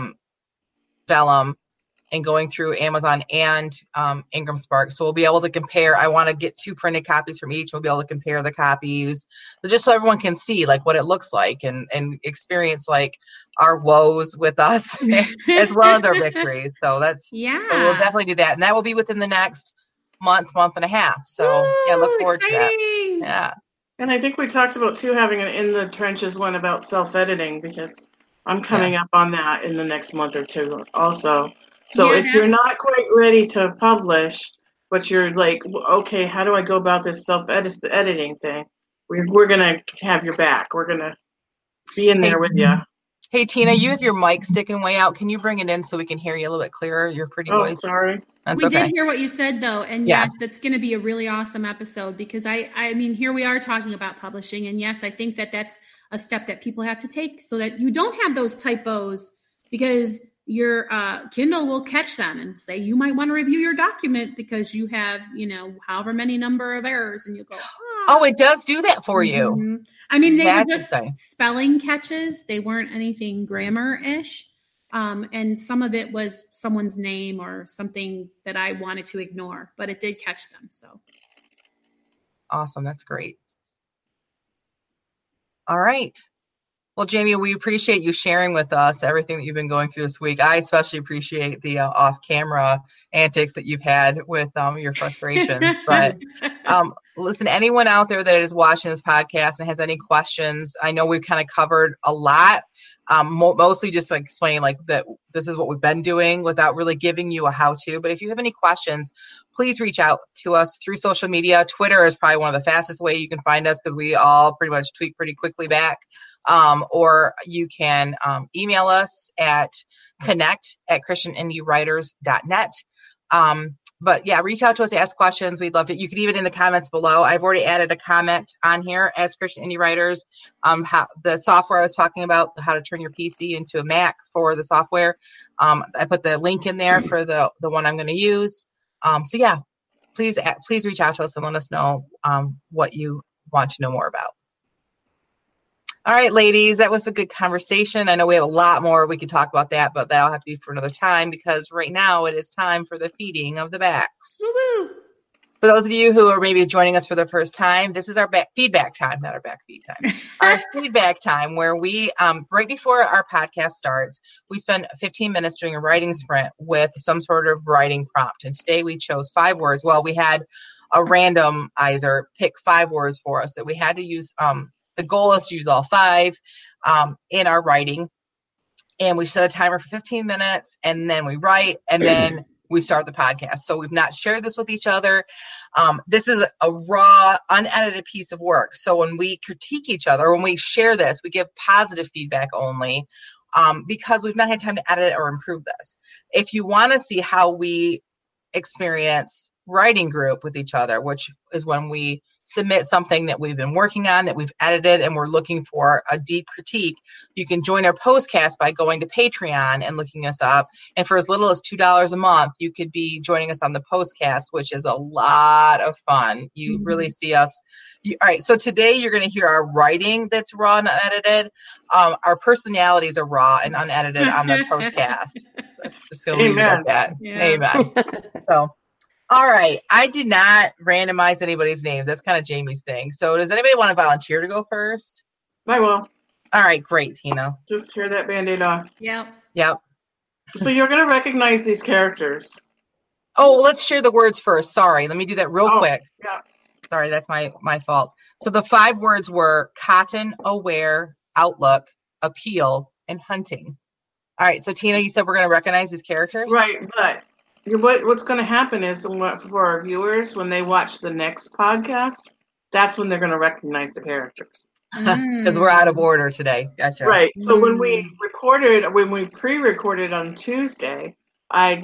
Vellum and going through Amazon and Ingram Spark. So we'll be able to compare. I want to get 2 printed copies from each. We'll be able to compare the copies. So just so everyone can see like what it looks like and experience like our woes with us as well as our victories. So so we'll definitely do that. And that will be within the next month and a half. So look forward to that. Yeah. And I think we talked about, too, having an In the Trenches one about self-editing because I'm coming up on that in the next month or two also. So if you're not quite ready to publish, but you're like, okay, how do I go about this self-editing thing? We're going to have your back. We're going to be in there with you. Hey, Tina, you have your mic sticking way out. Can you bring it in so we can hear you a little bit clearer? Your pretty voice. Oh, sorry. We did hear what you said, though. And yes, that's going to be a really awesome episode because I mean, here we are talking about publishing. And yes, I think that that's a step that people have to take so that you don't have those typos because your Kindle will catch them and say, you might want to review your document because you have, however many number of errors. And you go, oh, it does do that for you. Mm-hmm. I mean, they were just spelling catches. They weren't anything grammar-ish. And some of it was someone's name or something that I wanted to ignore, but it did catch them. So awesome. That's great. All right. Well, Jamie, we appreciate you sharing with us everything that you've been going through this week. I especially appreciate the off-camera antics that you've had with your frustrations. But listen, anyone out there that is watching this podcast and has any questions, I know we've kind of covered a lot, mostly just like explaining like that this is what we've been doing without really giving you a how-to. But if you have any questions, please reach out to us through social media. Twitter is probably one of the fastest way you can find us because we all pretty much tweet pretty quickly back. Or you can email us at connect@christianindywriters.net. But yeah, reach out to us, ask questions. We'd love to. You could even in the comments below. I've already added a comment on here as Christian Indie Writers. How the software I was talking about, how to turn your PC into a Mac for the software. I put the link in there for the one I'm going to use. So yeah, please reach out to us and let us know what you want to know more about. All right, ladies, that was a good conversation. I know we have a lot more we could talk about that, but that'll have to be for another time because right now it is time for the feeding of the backs. Woo-woo. For those of you who are maybe joining us for the first time, this is our feedback time, not our back feed time. Our feedback time where we, right before our podcast starts, we spend 15 minutes doing a writing sprint with some sort of writing prompt. And today we chose 5 words. Well, we had a randomizer pick 5 words for us that we had to use. The goal is to use all 5 in our writing. And we set a timer for 15 minutes, and then we write, and then we start the podcast. So we've not shared this with each other. This is a raw, unedited piece of work. So when we critique each other, when we share this, we give positive feedback only because we've not had time to edit it or improve this. If you want to see how we experience writing group with each other, which is when we submit something that we've been working on, that we've edited, and we're looking for a deep critique, you can join our postcast by going to Patreon and looking us up. And for as little as $2 a month, you could be joining us on the postcast, which is a lot of fun. You really see us. All right, so today you're going to hear our writing that's raw and unedited. Our personalities are raw and unedited on the postcast. That's just going to leave it at that. Yeah. Amen. So. All right. I did not randomize anybody's names. That's kind of Jamie's thing. So does anybody want to volunteer to go first? I will. All right. Great, Tina. Just tear that Band-Aid off. Yep. So you're going to recognize these characters. Oh, let's share the words first. Sorry. Let me do that real quick. Yeah. Sorry. That's my fault. So the 5 words were cotton, aware, outlook, appeal, and hunting. All right. So Tina, you said we're going to recognize these characters? Right. But what's going to happen is for our viewers, when they watch the next podcast, that's when they're going to recognize the characters. Because we're out of order today. Gotcha. Right. So when we pre-recorded on Tuesday, I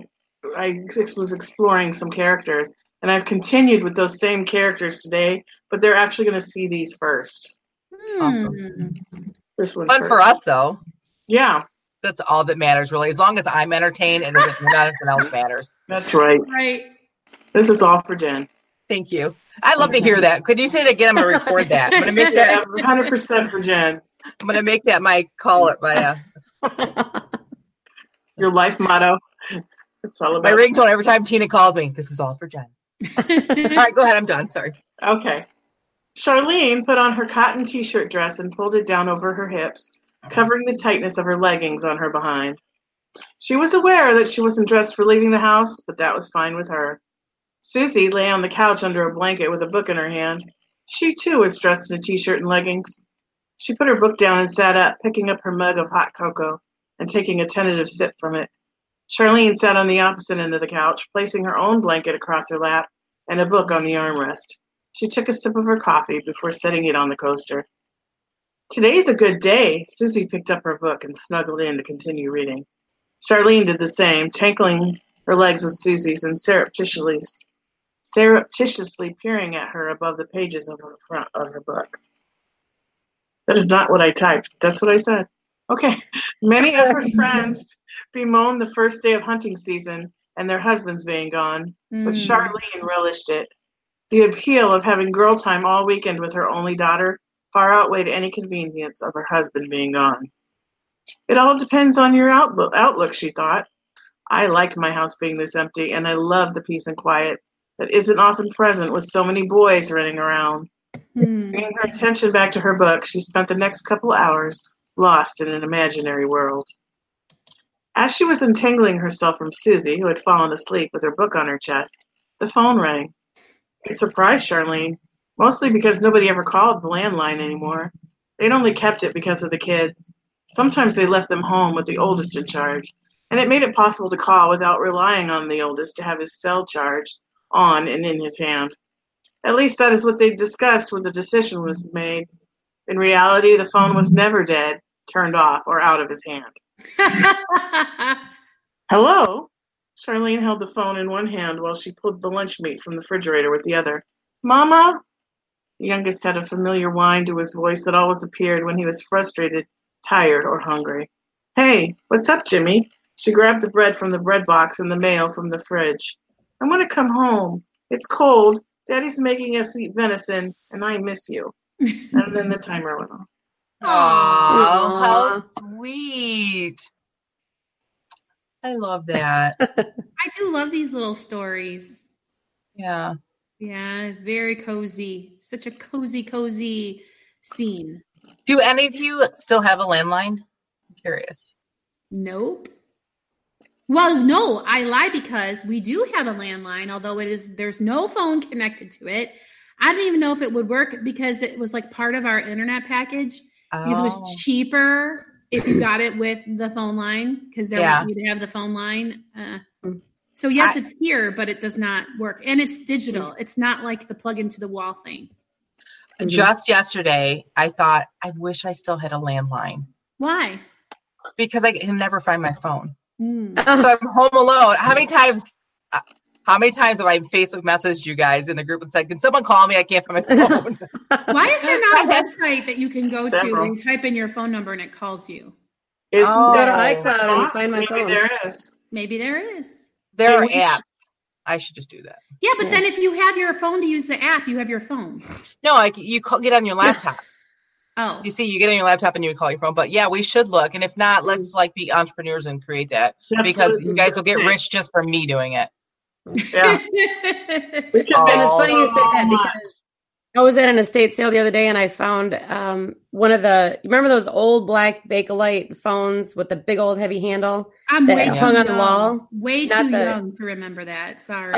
was exploring some characters, and I've continued with those same characters today, but they're actually going to see these first. Awesome. This one fun first. For us, though. Yeah. That's all that matters, really. As long as I'm entertained and nothing else matters. That's right. Right. This is all for Jen. Thank you. I'd love to hear that. Could you say it again? I'm going to record that. I'm going to make that 100% for Jen. I'm going to make that my call it my your life motto. It's all about my ringtone every time Tina calls me. This is all for Jen. All right, go ahead. I'm done. Sorry. Okay. Charlene put on her cotton t-shirt dress and pulled it down over her hips, covering the tightness of her leggings on her behind. She was aware that she wasn't dressed for leaving the house, but that was fine with her. Susie lay on the couch under a blanket with a book in her hand. She, too, was dressed in a t-shirt and leggings. She put her book down and sat up, picking up her mug of hot cocoa and taking a tentative sip from it. Charlene sat on the opposite end of the couch, placing her own blanket across her lap and a book on the armrest. She took a sip of her coffee before setting it on the coaster. Today's a good day. Susie picked up her book and snuggled in to continue reading. Charlene did the same, tangling her legs with Susie's and surreptitiously peering at her above the pages of her front of her book. That is not what I typed. That's what I said. Okay. Many of her friends bemoaned the first day of hunting season and their husbands being gone, but Charlene relished it. The appeal of having girl time all weekend with her only daughter far outweighed any convenience of her husband being gone. It all depends on your outlook, she thought. I like my house being this empty, and I love the peace and quiet that isn't often present with so many boys running around. Bringing her attention back to her book, she spent the next couple hours lost in an imaginary world. As she was untangling herself from Susie, who had fallen asleep with her book on her chest, the phone rang. It surprised Charlene, mostly because nobody ever called the landline anymore. They'd only kept it because of the kids. Sometimes they left them home with the oldest in charge, and it made it possible to call without relying on the oldest to have his cell charged on and in his hand. At least that is what they discussed when the decision was made. In reality, the phone was never dead, turned off, or out of his hand. Hello? Charlene held the phone in one hand while she pulled the lunch meat from the refrigerator with the other. Mama? The youngest had a familiar whine to his voice that always appeared when he was frustrated, tired, or hungry. Hey, what's up, Jimmy? She grabbed the bread from the bread box and the mail from the fridge. I want to come home. It's cold. Daddy's making us eat venison, and I miss you. And then the timer went off. Oh, how sweet. I love that. I do love these little stories. Yeah. Yeah, very cozy. Such a cozy scene. Do any of you still have a landline? I'm curious. Nope. Well, no, I lie because we do have a landline, although there's no phone connected to it. I didn't even know if it would work because it was like part of our internet package. Because it was cheaper if you got it with the phone line, because they want you to have the phone line. So yes, it's here, but it does not work. And it's digital. It's not like the plug into the wall thing. Just yesterday, I thought, I wish I still had a landline. Why? Because I can never find my phone. So I'm home alone. How many times have I Facebook messaged you guys in the group and said, can someone call me? I can't find my phone. Why is there not a website that you can go to where you type in your phone number and it calls you? Go to iCloud and find my phone. Maybe there is. There are apps. I should just do that. Yeah, but then if you have your phone to use the app, you have your phone. No, like you get on your laptop. Oh. You see, you get on your laptop and you call your phone. But yeah, we should look. And if not, let's be entrepreneurs and create that. Because you guys will get rich just from me doing it. Yeah. And it's funny you say that because I was at an estate sale the other day and I found one of you remember those old black Bakelite phones with the big old heavy handle that hung on the wall? Way too young to remember that. Sorry.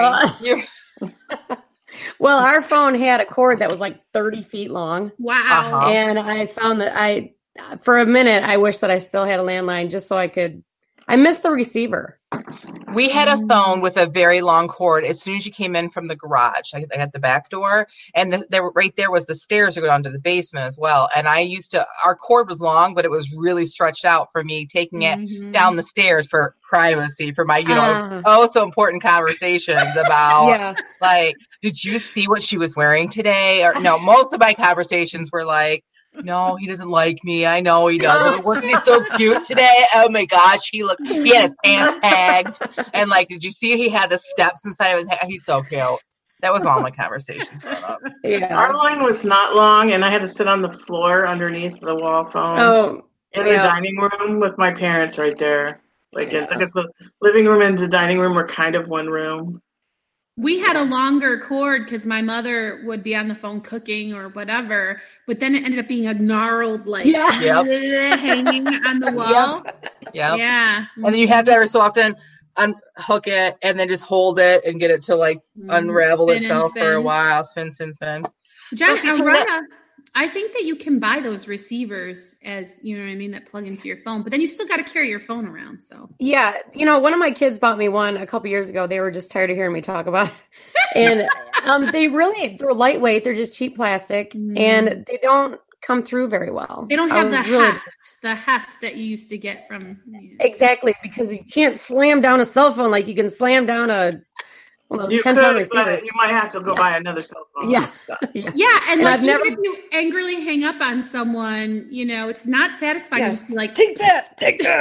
Well, our phone had a cord that was like 30 feet long. Wow. And I found that for a minute, I wish that I still had a landline just so I missed the receiver. We had a phone with a very long cord. As soon as you came in from the garage, I had the back door, and right there was the stairs to go down to the basement as well. And our cord was long, but it was really stretched out for me taking it down the stairs for privacy, for my, so important conversations about did you see what she was wearing today? Or no, most of my conversations were like, no, he doesn't like me. I know he doesn't. Wasn't he so cute today? Oh my gosh, he had his pants tagged. And did you see he had the steps inside of his head? He's so cute. That was all my conversations growing up. Yeah. Our line was not long, and I had to sit on the floor underneath the wall phone in the dining room with my parents right there. Because the living room and the dining room were kind of one room. We had a longer cord because my mother would be on the phone cooking or whatever, but then it ended up being a gnarled, hanging on the wall. Yep. Yeah. And then you have to every so often unhook it and then just hold it and get it to unravel itself for a while. Spin. John, I think that you can buy those receivers as, you know what I mean, that plug into your phone, but then you still got to carry your phone around. So yeah, one of my kids bought me one a couple years ago. They were just tired of hearing me talk about it. And they're lightweight. They're just cheap plastic and they don't come through very well. They don't have the heft that you used to get from. Exactly. Because you can't slam down a cell phone like you can slam down you 10-pound receivers. You might have to go buy another cell phone. Yeah, and if you angrily hang up on someone, it's not satisfying. You just be like, take that.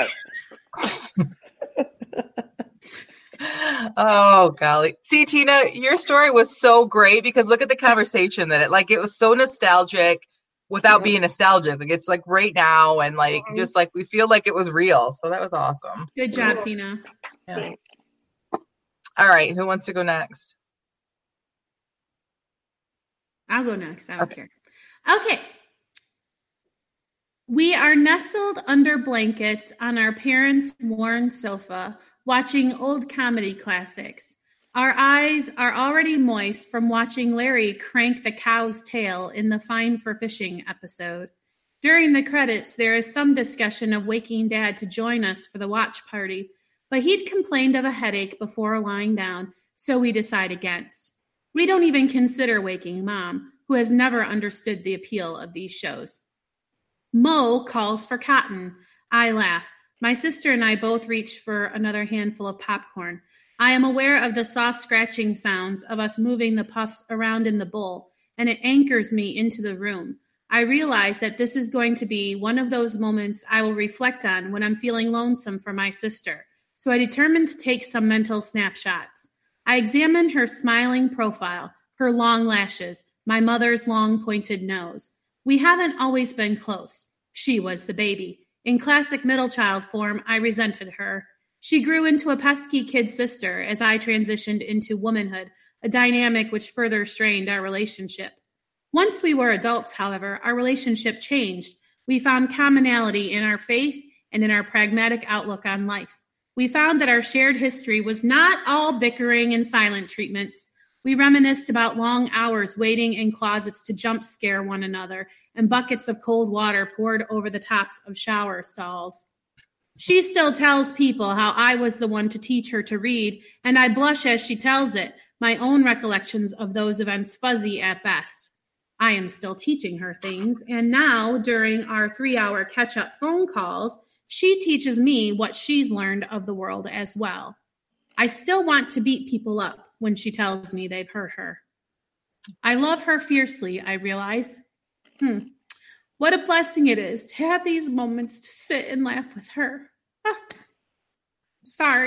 Oh golly! See, Tina, your story was so great because look at the conversation that it was so nostalgic without being nostalgic. It's right now and just we feel like it was real. So that was awesome. Good job, Tina. Yeah. Thanks. All right, who wants to go next? I'll go next. I don't care. Okay. We are nestled under blankets on our parents' worn sofa, watching old comedy classics. Our eyes are already moist from watching Larry crank the cow's tail in the Fine for Fishing episode. During the credits, there is some discussion of waking Dad to join us for the watch party, but he'd complained of a headache before lying down, so we decide against. We don't even consider waking Mom, who has never understood the appeal of these shows. Mo calls for Cotton. I laugh. My sister and I both reach for another handful of popcorn. I am aware of the soft scratching sounds of us moving the puffs around in the bowl, and it anchors me into the room. I realize that this is going to be one of those moments I will reflect on when I'm feeling lonesome for my sister, so I determined to take some mental snapshots. I examine her smiling profile, her long lashes, my mother's long pointed nose. We haven't always been close. She was the baby. In classic middle child form, I resented her. She grew into a pesky kid sister as I transitioned into womanhood, a dynamic which further strained our relationship. Once we were adults, however, our relationship changed. We found commonality in our faith and in our pragmatic outlook on life. We found that our shared history was not all bickering and silent treatments. We reminisced about long hours waiting in closets to jump scare one another and buckets of cold water poured over the tops of shower stalls. She still tells people how I was the one to teach her to read, and I blush as she tells it, my own recollections of those events fuzzy at best. I am still teaching her things, and now, during our 3-hour catch-up phone calls, she teaches me what she's learned of the world as well. I still want to beat people up when she tells me they've hurt her. I love her fiercely, I realize. What a blessing it is to have these moments to sit and laugh with her. Sorry.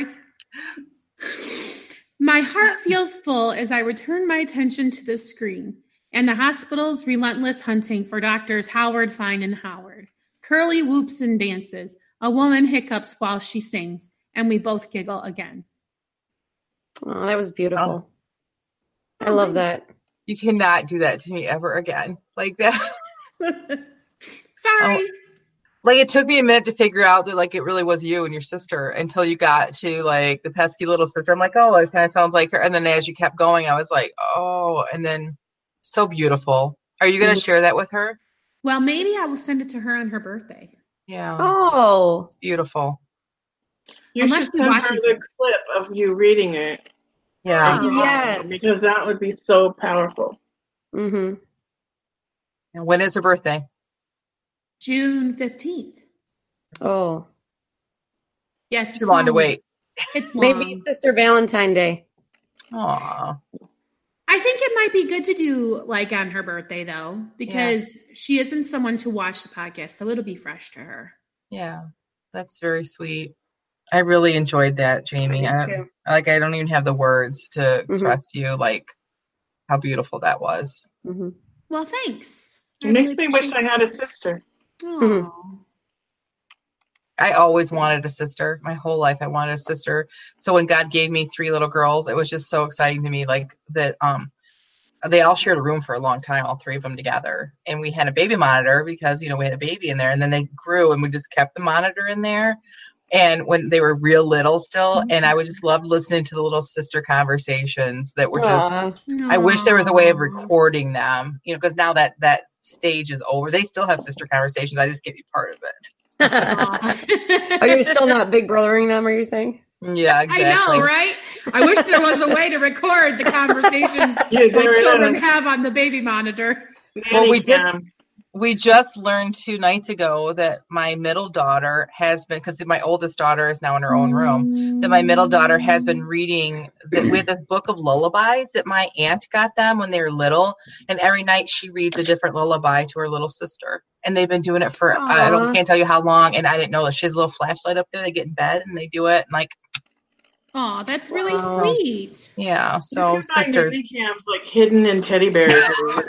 My heart feels full as I return my attention to the screen and the hospital's relentless hunting for Doctors Howard, Fine, and Howard. Curly whoops and dances. A woman hiccups while she sings, and we both giggle again. Oh, that was beautiful. I love that. You cannot do that to me ever again. Like that. Sorry. Like it took me a minute to figure out that like it really was you and your sister until you got to like the pesky little sister. I'm like, oh, it kind of sounds like her. And then as you kept going, I was like, oh, and then so beautiful. Are you going to share that with her? Well, maybe I will send it to her on her birthday. Yeah. Oh, it's beautiful. You Unless should she send her watches the it. clip of you reading it. Yeah. yes. Because that would be so powerful. Mm-hmm. And when is her birthday? June 15th. Oh, Yes. it's Too long to long. wait. It's long. maybe Sister Valentine Day. Aw. I think it might be good to do like on her birthday though, because she isn't someone to watch the podcast, so it'll be fresh to her. Yeah. That's very sweet. I really enjoyed that, Jamie. Me I too. don't even have the words to express to you like how beautiful that was. Mm-hmm. Well, thanks. It makes me wish I had a sister. Aw. I always wanted a sister. My whole life I wanted a sister. So when God gave me 3 little girls, it was just so exciting to me. Like that they all shared a room for a long time, all 3 of them together. And we had a baby monitor because, we had a baby in there, and then they grew and we just kept the monitor in there. And when they were real little still, and I would just love listening to the little sister conversations that were just, I wish there was a way of recording them, because now that stage is over. They still have sister conversations. I just get to be part of it. Oh, you're still not big brothering them, are you saying? Yeah, exactly. I know, right? I wish there was a way to record the conversations Yeah, that there children is. have on the baby monitor. Well, Nanny we just learned 2 nights ago that my middle daughter has been, because my oldest daughter is now in her own room, that my middle daughter has been reading with this book of lullabies that my aunt got them when they were little. And every night she reads a different lullaby to her little sister. And they've been doing it for, can't tell you how long. And I didn't know that she has a little flashlight up there. They get in bed and they do it. And like, Oh, that's really Wow. sweet. yeah. So You can find sister, nanny cams like hidden in teddy bears.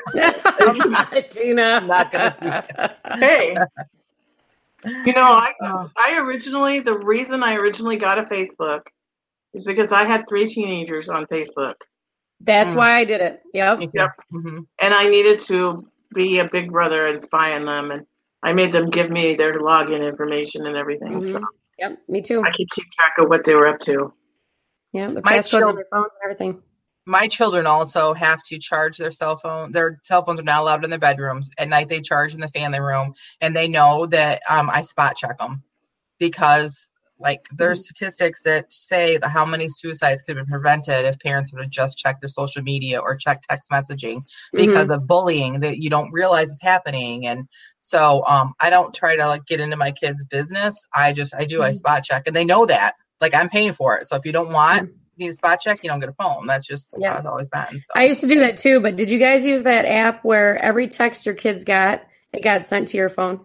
Tina. I'm not going to Hey, the reason I originally got a Facebook is because I had 3 teenagers on Facebook, That's why I did it. Yep. Yep. Mm-hmm. and I needed to be a big brother and spy on them, and I made them give me their login information and everything, so Yep. Me too. I could keep track of what they were up to. Yeah. The My passcodes on their phone and everything. My children also have to charge their cell phone. Their cell phones are not allowed in their bedrooms. At night, they charge in the family room, and they know that I spot check them because Like there's statistics that say how many suicides could have been prevented if parents would have just checked their social media or checked text messaging because of bullying that you don't realize is happening. And so I don't try to like get into my kids' business. I spot check, and they know that. Like I'm paying for it. So if you don't need a spot check, you don't get a phone. That's just how it's always been. So. I used to do that too, but did you guys use that app where every text your kids got, it got sent to your phone?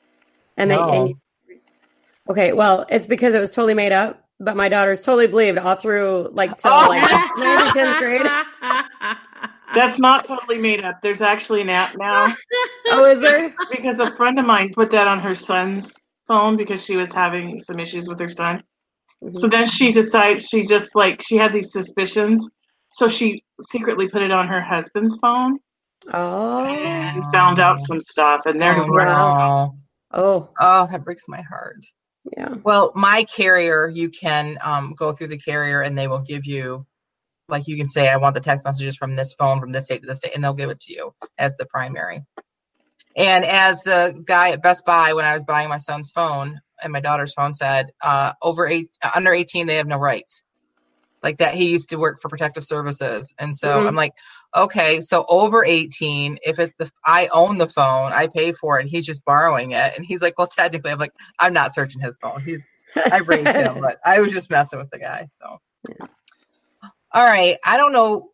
Okay, well, it's because it was totally made up, but my daughter's totally believed all through till 9th or 10th grade. That's not totally made up. There's actually an app now. Oh, is there? Because a friend of mine put that on her son's phone because she was having some issues with her son. Mm-hmm. So then she decided she had these suspicions. So she secretly put it on her husband's phone. Oh. And found out some stuff, and they're divorced. Wow. Oh, that breaks my heart. Yeah. Well, my carrier, you can go through the carrier, and they will give you, like, you can say, I want the text messages from this phone, from this date to this date, and they'll give it to you as the primary. And as the guy at Best Buy, when I was buying my son's phone and my daughter's phone, said, under 18, they have no rights. Like that, he used to work for Protective Services. And so I'm like, okay, so over 18, if I own the phone, I pay for it, and he's just borrowing it. And he's like, well, technically, I'm like, I'm not searching his phone. I raised him, but I was just messing with the guy. So, all right. I don't know,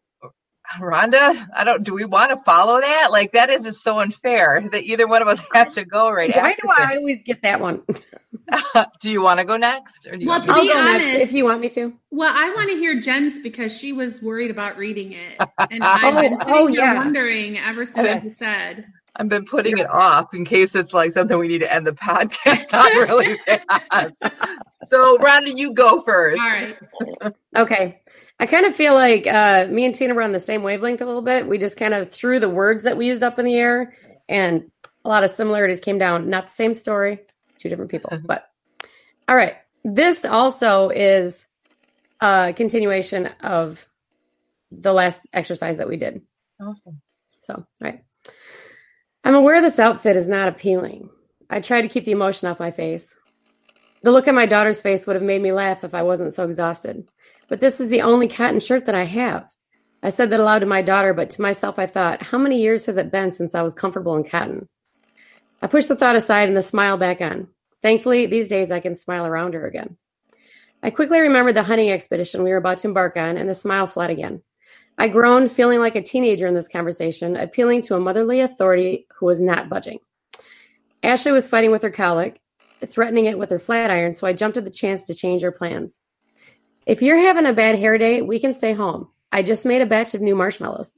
Rhonda, do we want to follow that? Like, that is just so unfair that either one of us have to go right Why do I always get that one? Do you want to go next? Or I'll go honest, next if you want me to. Well, I want to hear Jen's because she was worried about reading it. And I've been sitting here wondering ever since you said. I've been putting it off in case it's like something we need to end the podcast on really fast. So, Rhonda, you go first. All right. Okay. I kind of feel like me and Tina were on the same wavelength a little bit. We just kind of threw the words that we used up in the air, and a lot of similarities came down. Not the same story, two different people. But all right. This also is a continuation of the last exercise that we did. Awesome. So, all right. I'm aware this outfit is not appealing. I try to keep the emotion off my face. The look on my daughter's face would have made me laugh if I wasn't so exhausted. But this is the only cotton shirt that I have. I said that aloud to my daughter, but to myself I thought, how many years has it been since I was comfortable in cotton? I pushed the thought aside and the smile back on. Thankfully, these days I can smile around her again. I quickly remembered the hunting expedition we were about to embark on, and the smile fled again. I groaned, feeling like a teenager in this conversation, appealing to a motherly authority who was not budging. Ashley was fighting with her colic, threatening it with her flat iron, so I jumped at the chance to change her plans. If you're having a bad hair day, we can stay home. I just made a new batch of marshmallows.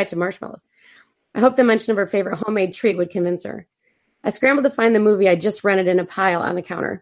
I hope the mention of her favorite homemade treat would convince her. I scrambled to find the movie I just rented in a pile on the counter.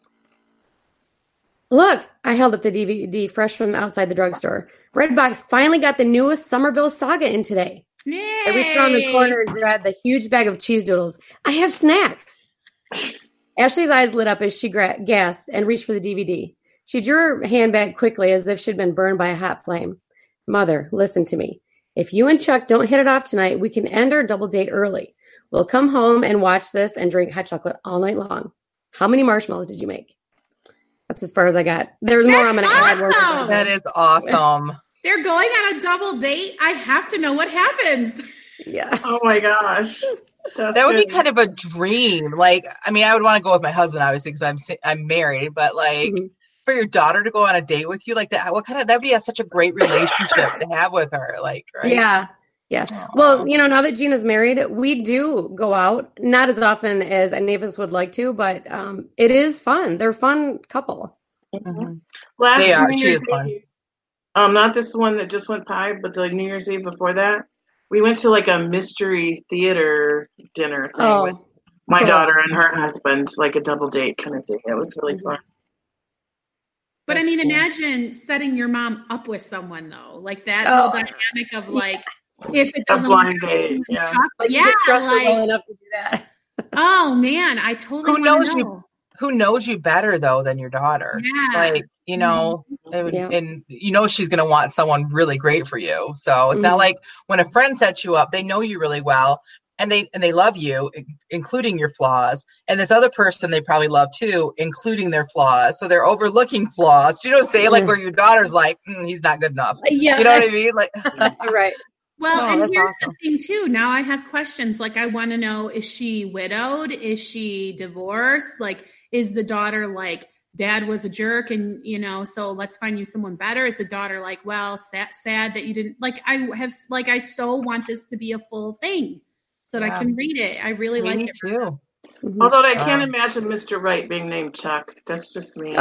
Look, I held up the DVD fresh from outside the drugstore. Redbox finally got the newest Somerville Saga in today. Yay! I reached around the corner and grabbed the huge bag of cheese doodles. I have snacks. Ashley's eyes lit up as she gasped and reached for the DVD. She drew her hand back quickly as if she'd been burned by a hot flame. Mother, listen to me. If you and Chuck don't hit it off tonight, we can end our double date early. We'll come home and watch this and drink hot chocolate all night long. How many marshmallows did you make? That's as far as I got. There's more I'm going to add. That is awesome. They're going on a double date. I have to know what happens. Yeah. Oh my gosh. That would be kind of a dream. Like, I mean, I would want to go with my husband, obviously, because I'm married, but like, for your daughter to go on a date with you like that, that'd be such a great relationship to have with her. Like, right? Yeah. Yeah. Aww. Well, now that Gina's married, we do go out, not as often as any of us would like to, but it is fun. They're a fun couple. Mm-hmm. Last New Year's Eve, not this one that just went by, but the New Year's Eve before that, we went to like a mystery theater dinner thing with my daughter and her husband, like a double date kind of thing. It was really fun. But I mean, imagine setting your mom up with someone though, like that whole dynamic of like, if it doesn't a blind date, trust her well enough to do that. Oh man, I totally know. Who knows you better though than your daughter? Yeah, like and she's gonna want someone really great for you. So it's not like when a friend sets you up, they know you really well. and they love you, including your flaws. And this other person they probably love too, including their flaws. So they're overlooking flaws. You know what I'm saying? Like where your daughter's like, he's not good enough. Yeah. You know what I mean? Like, Right. Well, and here's awesome. the thing too. Now I have questions. Like, I want to know, is she widowed? Is she divorced? Like, is the daughter like, dad was a jerk and, you know, so let's find you someone better? Is the daughter like, well, sad that you didn't, like, I so want this to be a full thing so that I can read it. I really like me it. too. Although I can't imagine Mr. Wright being named Chuck. That's just me.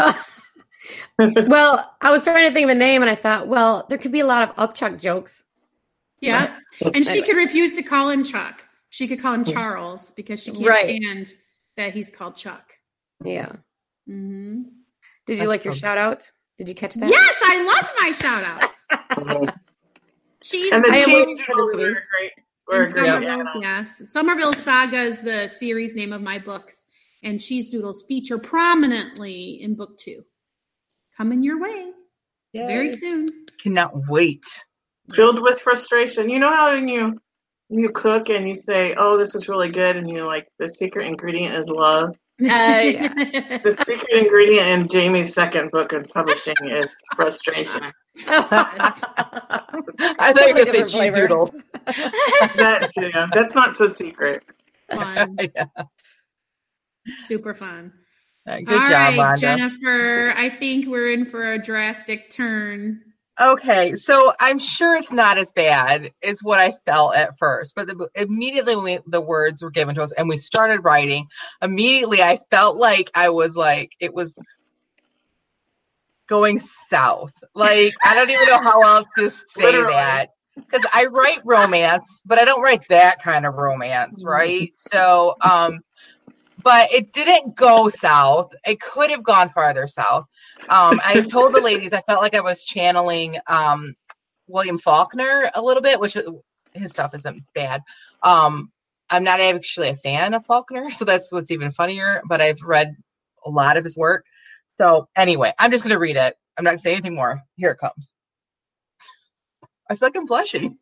Well, I was trying to think of a name and I thought, well, there could be a lot of upchuck jokes. Yeah. And she could refuse to call him Chuck. She could call him Charles because she can't stand that he's called Chuck. Yeah. Mm-hmm. Did you like your shout out? Did you catch that? Yes, I loved my shout outs. Cheese And the I am cheese waiting for the doodles movie. were great. Were and great. Somerville, yes. Somerville Saga is the series name of my books, and Cheese Doodles feature prominently in book 2. Coming your way very soon. Cannot wait. Filled with frustration. You know how when you cook and you say, "Oh, this is really good," and you're like, the secret ingredient is love. Yeah. The secret ingredient in Jamie's second book of publishing is frustration. I thought you were going to say Different cheese flavor. doodles. That too. That's not so secret. Fun. Yeah. Super fun. Good All job, right, Londa. Jennifer, I think we're in for a drastic turn. Okay, so I'm sure it's not as bad as what I felt at first, but immediately when the words were given to us and we started writing, immediately I felt like it was going south. Like, I don't even know how else to say Literally. that. Because I write romance, but I don't write that kind of romance, right? So, but it didn't go south. It could have gone farther south. I told the ladies I felt like I was channeling William Faulkner a little bit, which his stuff isn't bad. I'm not actually a fan of Faulkner, so that's what's even funnier, but I've read a lot of his work. So anyway, I'm just going to read it. I'm not going to say anything more. Here it comes. I feel like I'm blushing.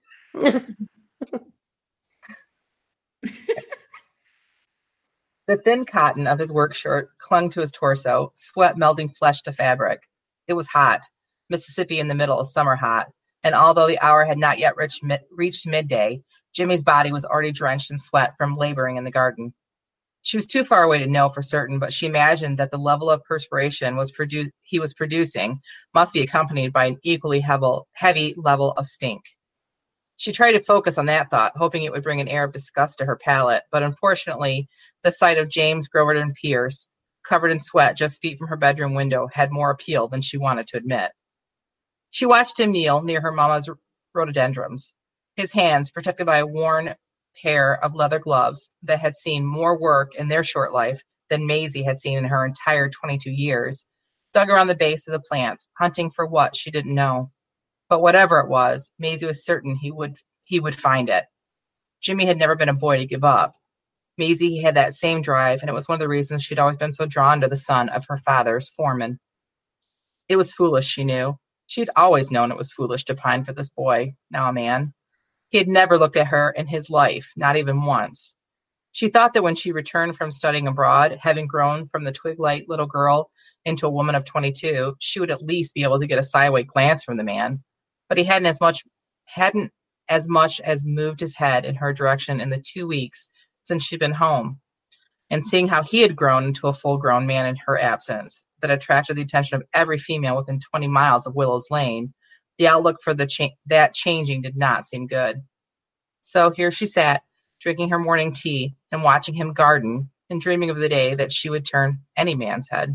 The thin cotton of his work shirt clung to his torso, sweat melding flesh to fabric. It was hot, Mississippi in the middle of summer hot, and although the hour had not yet reached midday, Jimmy's body was already drenched in sweat from laboring in the garden. She was too far away to know for certain, but she imagined that the level of perspiration he was producing must be accompanied by an equally heavy level of stink. She tried to focus on that thought, hoping it would bring an air of disgust to her palate, but unfortunately, the sight of James Groverton Pierce, covered in sweat just feet from her bedroom window, had more appeal than she wanted to admit. She watched him kneel near her mama's rhododendrons, his hands protected by a worn pair of leather gloves that had seen more work in their short life than Maisie had seen in her entire 22 years, dug around the base of the plants, hunting for what she didn't know. But whatever it was, Maisie was certain he would find it. Jimmy had never been a boy to give up. Maisie had that same drive, and it was one of the reasons she'd always been so drawn to the son of her father's foreman. It was foolish, she knew. She'd always known it was foolish to pine for this boy, now a man. He had never looked at her in his life, not even once. She thought that when she returned from studying abroad, having grown from the twig-light little girl into a woman of 22, she would at least be able to get a sideway glance from the man. But he hadn't as much as moved his head in her direction in the 2 weeks since she'd been home. And seeing how he had grown into a full-grown man in her absence, that attracted the attention of every female within 20 miles of Willow's Lane, the outlook for that changing did not seem good. So here she sat, drinking her morning tea and watching him garden and dreaming of the day that she would turn any man's head.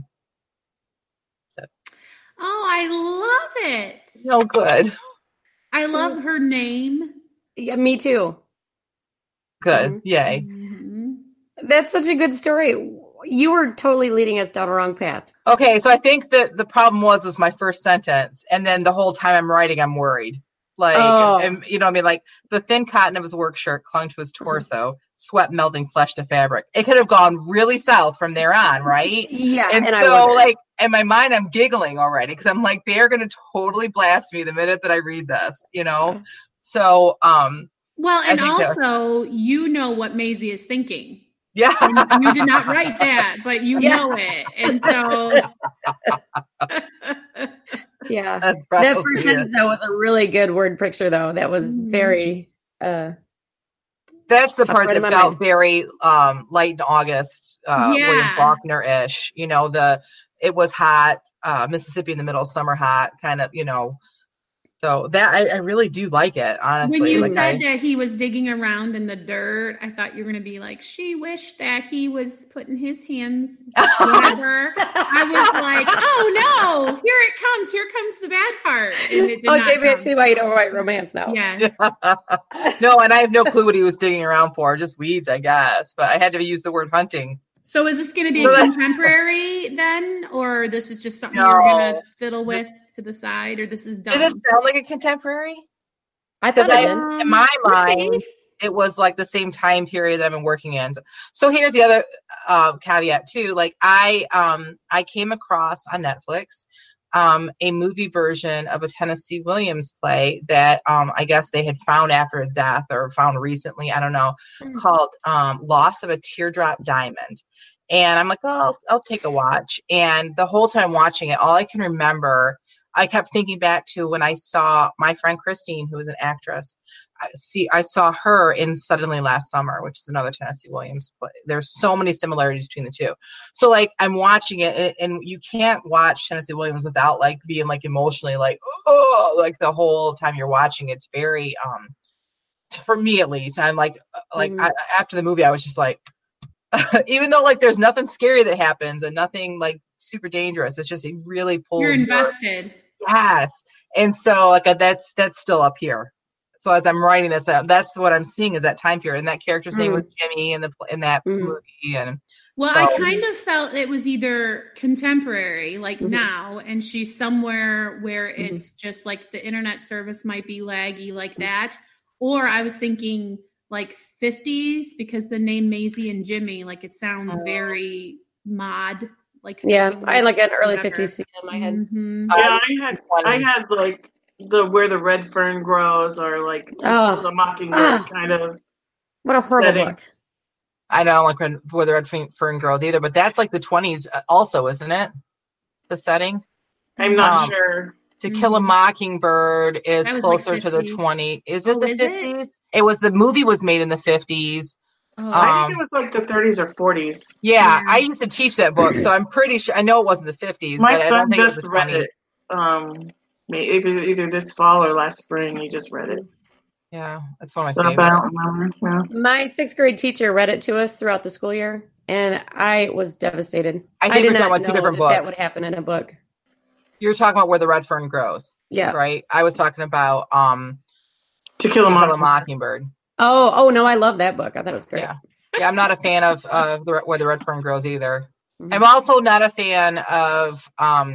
Oh, I love it. So good. I love her name. Yeah, me too. Good. Yay. Mm-hmm. That's such a good story. You were totally leading us down a wrong path. Okay, so I think that the problem was my first sentence, and then the whole time I'm writing, I'm worried. Like, and, you know what I mean? Like, the thin cotton of his work shirt clung to his torso, sweat melting flesh to fabric. It could have gone really south from there on, right? Yeah. And so, like, in my mind, I'm giggling already because I'm like, they're going to totally blast me the minute that I read this, you know? So, Well, and think that- also, you know what Maisie is thinking. Yeah. And you did not write that, but you know it. And so Yeah. That's That probably first it. sentence, though, was a really good word picture, though. That was very, That's the Popped part right in that my felt mind. very light in August, William Yeah. Faulkner-ish. You know, it was hot, Mississippi in the middle of summer hot, kind of, you know. So that I really do like it, honestly. when you Like, said that he was digging around in the dirt, I thought you were going to be like, she wished that he was putting his hands whatever. I was like, oh no, here comes the bad part. And it did oh, not JB, I come. see why you don't write romance now. Yes. no, and I have no clue what he was digging around for, just weeds, I guess. But I had to use the word hunting. So is this going to be a contemporary then, or this is just something No. you're going to fiddle with to the side, or this is dumb? Did it sound like a contemporary? I thought Because it did. in my maybe. mind, it was like the same time period that I've been working in. So here's the other caveat too. Like I came across on Netflix a movie version of a Tennessee Williams play that I guess they had found after his death or found recently, I don't know, called Loss of a Teardrop Diamond. And I'm like, oh, I'll take a watch. And the whole time watching it, all I can remember, I kept thinking back to when I saw my friend Christine, who was an actress. I saw her in Suddenly Last Summer, which is another Tennessee Williams play. There's so many similarities between the two. So like I'm watching it, and you can't watch Tennessee Williams without like being like emotionally like, oh, like the whole time you're watching. It's very for me at least. I'm like after the movie, I was just like, even though like there's nothing scary that happens and nothing like super dangerous, it's just it really pulls. You're invested. Yes, and so like that's still up here. So as I'm writing this out, that's what I'm seeing is that time period, and that character's name was Jimmy in that movie. And well, so, I kind of felt it was either contemporary, like now, and she's somewhere where it's just like the internet service might be laggy like that, or I was thinking like 50s because the name Maisie and Jimmy, like it sounds very mod. Like 50s, yeah, I had like an early whatever. 50s scene in my head. Mm-hmm. Yeah, I had like the Where the Red Fern Grows or like Until the Mockingbird kind of. What a horrible setting. book. I don't like Where the Red Fern Grows either, but that's like the 20s also, isn't it? The setting. I'm not sure. To Kill a Mockingbird is closer like to the 50s. 20s. Is it the is 50s? It was the movie was made in the 50s. I think it was like the 30s or 40s. Yeah, I used to teach that book, so I'm pretty sure. I know it wasn't the 50s. My but I son don't think just it was the read 20s. it. Either this fall or last spring. He just read it. Yeah, that's one of So my I favorites. don't remember. Yeah. My 6th grade teacher read it to us throughout the school year, and I was devastated. I think did we're talking not about two know different that books. would happen in a book. You're talking about Where the Red Fern Grows. Yeah. Right? I was talking about To Kill a Mockingbird. Oh no, I love that book. I thought it was great. Yeah, I'm not a fan of Where the Red Fern Grows either. I'm also not a fan of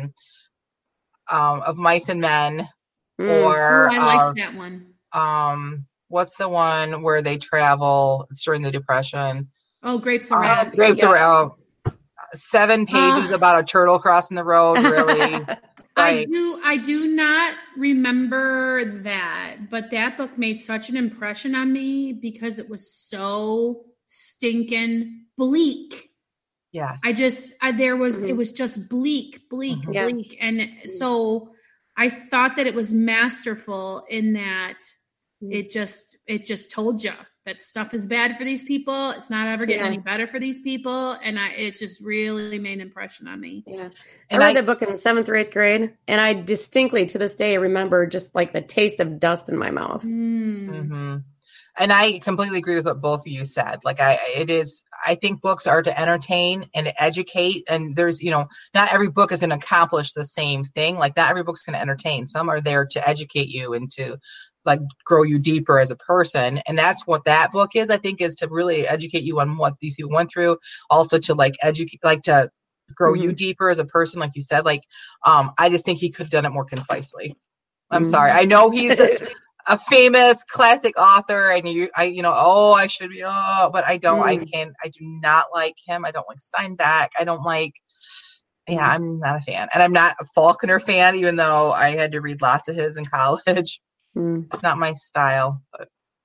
Mice and Men or I like that one. what's the one where they travel? It's during the Depression. Oh, Grapes of Wrath. Grapes of Wrath. 7 pages about a turtle crossing the road. Really. I do not remember that, but that book made such an impression on me because it was so stinking bleak. Yes. It was just bleak. And so I thought that it was masterful in that it just told you that stuff is bad for these people. It's not ever getting any better for these people. And it just really made an impression on me. Yeah. I read that book in 7th or 8th grade, and I distinctly to this day remember just like the taste of dust in my mouth. Mm-hmm. And I completely agree with what both of you said. Like I think books are to entertain and to educate. And there's, not every book is going to accomplish the same thing. Like not every book's going to entertain. Some are there to educate you and to like grow you deeper as a person. And that's what that book is, I think, is to really educate you on what these people went through. Also to like educate, like to grow you deeper as a person. Like you said, like, I just think he could have done it more concisely. I'm sorry. I know he's a famous classic author and I should be, but I don't, I do not like him. I don't like Steinbeck. I don't like, I'm not a fan. And I'm not a Faulkner fan, even though I had to read lots of his in college. It's not my style, but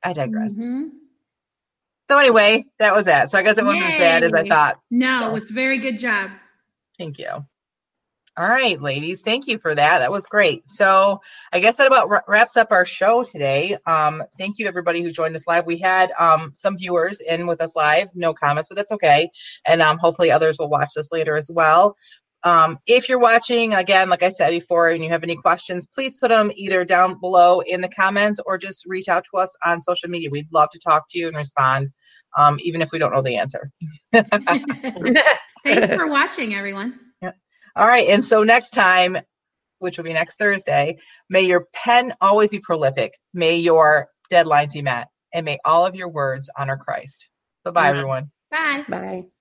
I digress. Mhm. So anyway, that was that. So I guess it wasn't as bad as I Yay. thought. No, So. it was a very good job. Thank you. All right, ladies, thank you for that. That was great. So I guess that about wraps up our show today. Thank you, everybody who joined us live. We had some viewers in with us live, no comments, but that's okay. And hopefully others will watch this later as well. If you're watching, again, like I said before, and you have any questions, please put them either down below in the comments or just reach out to us on social media. We'd love to talk to you and respond, even if we don't know the answer. Thanks for watching, everyone. All right. And so next time, which will be next Thursday, may your pen always be prolific. May your deadlines be met. And may all of your words honor Christ. Bye-bye, everyone. Bye. Bye.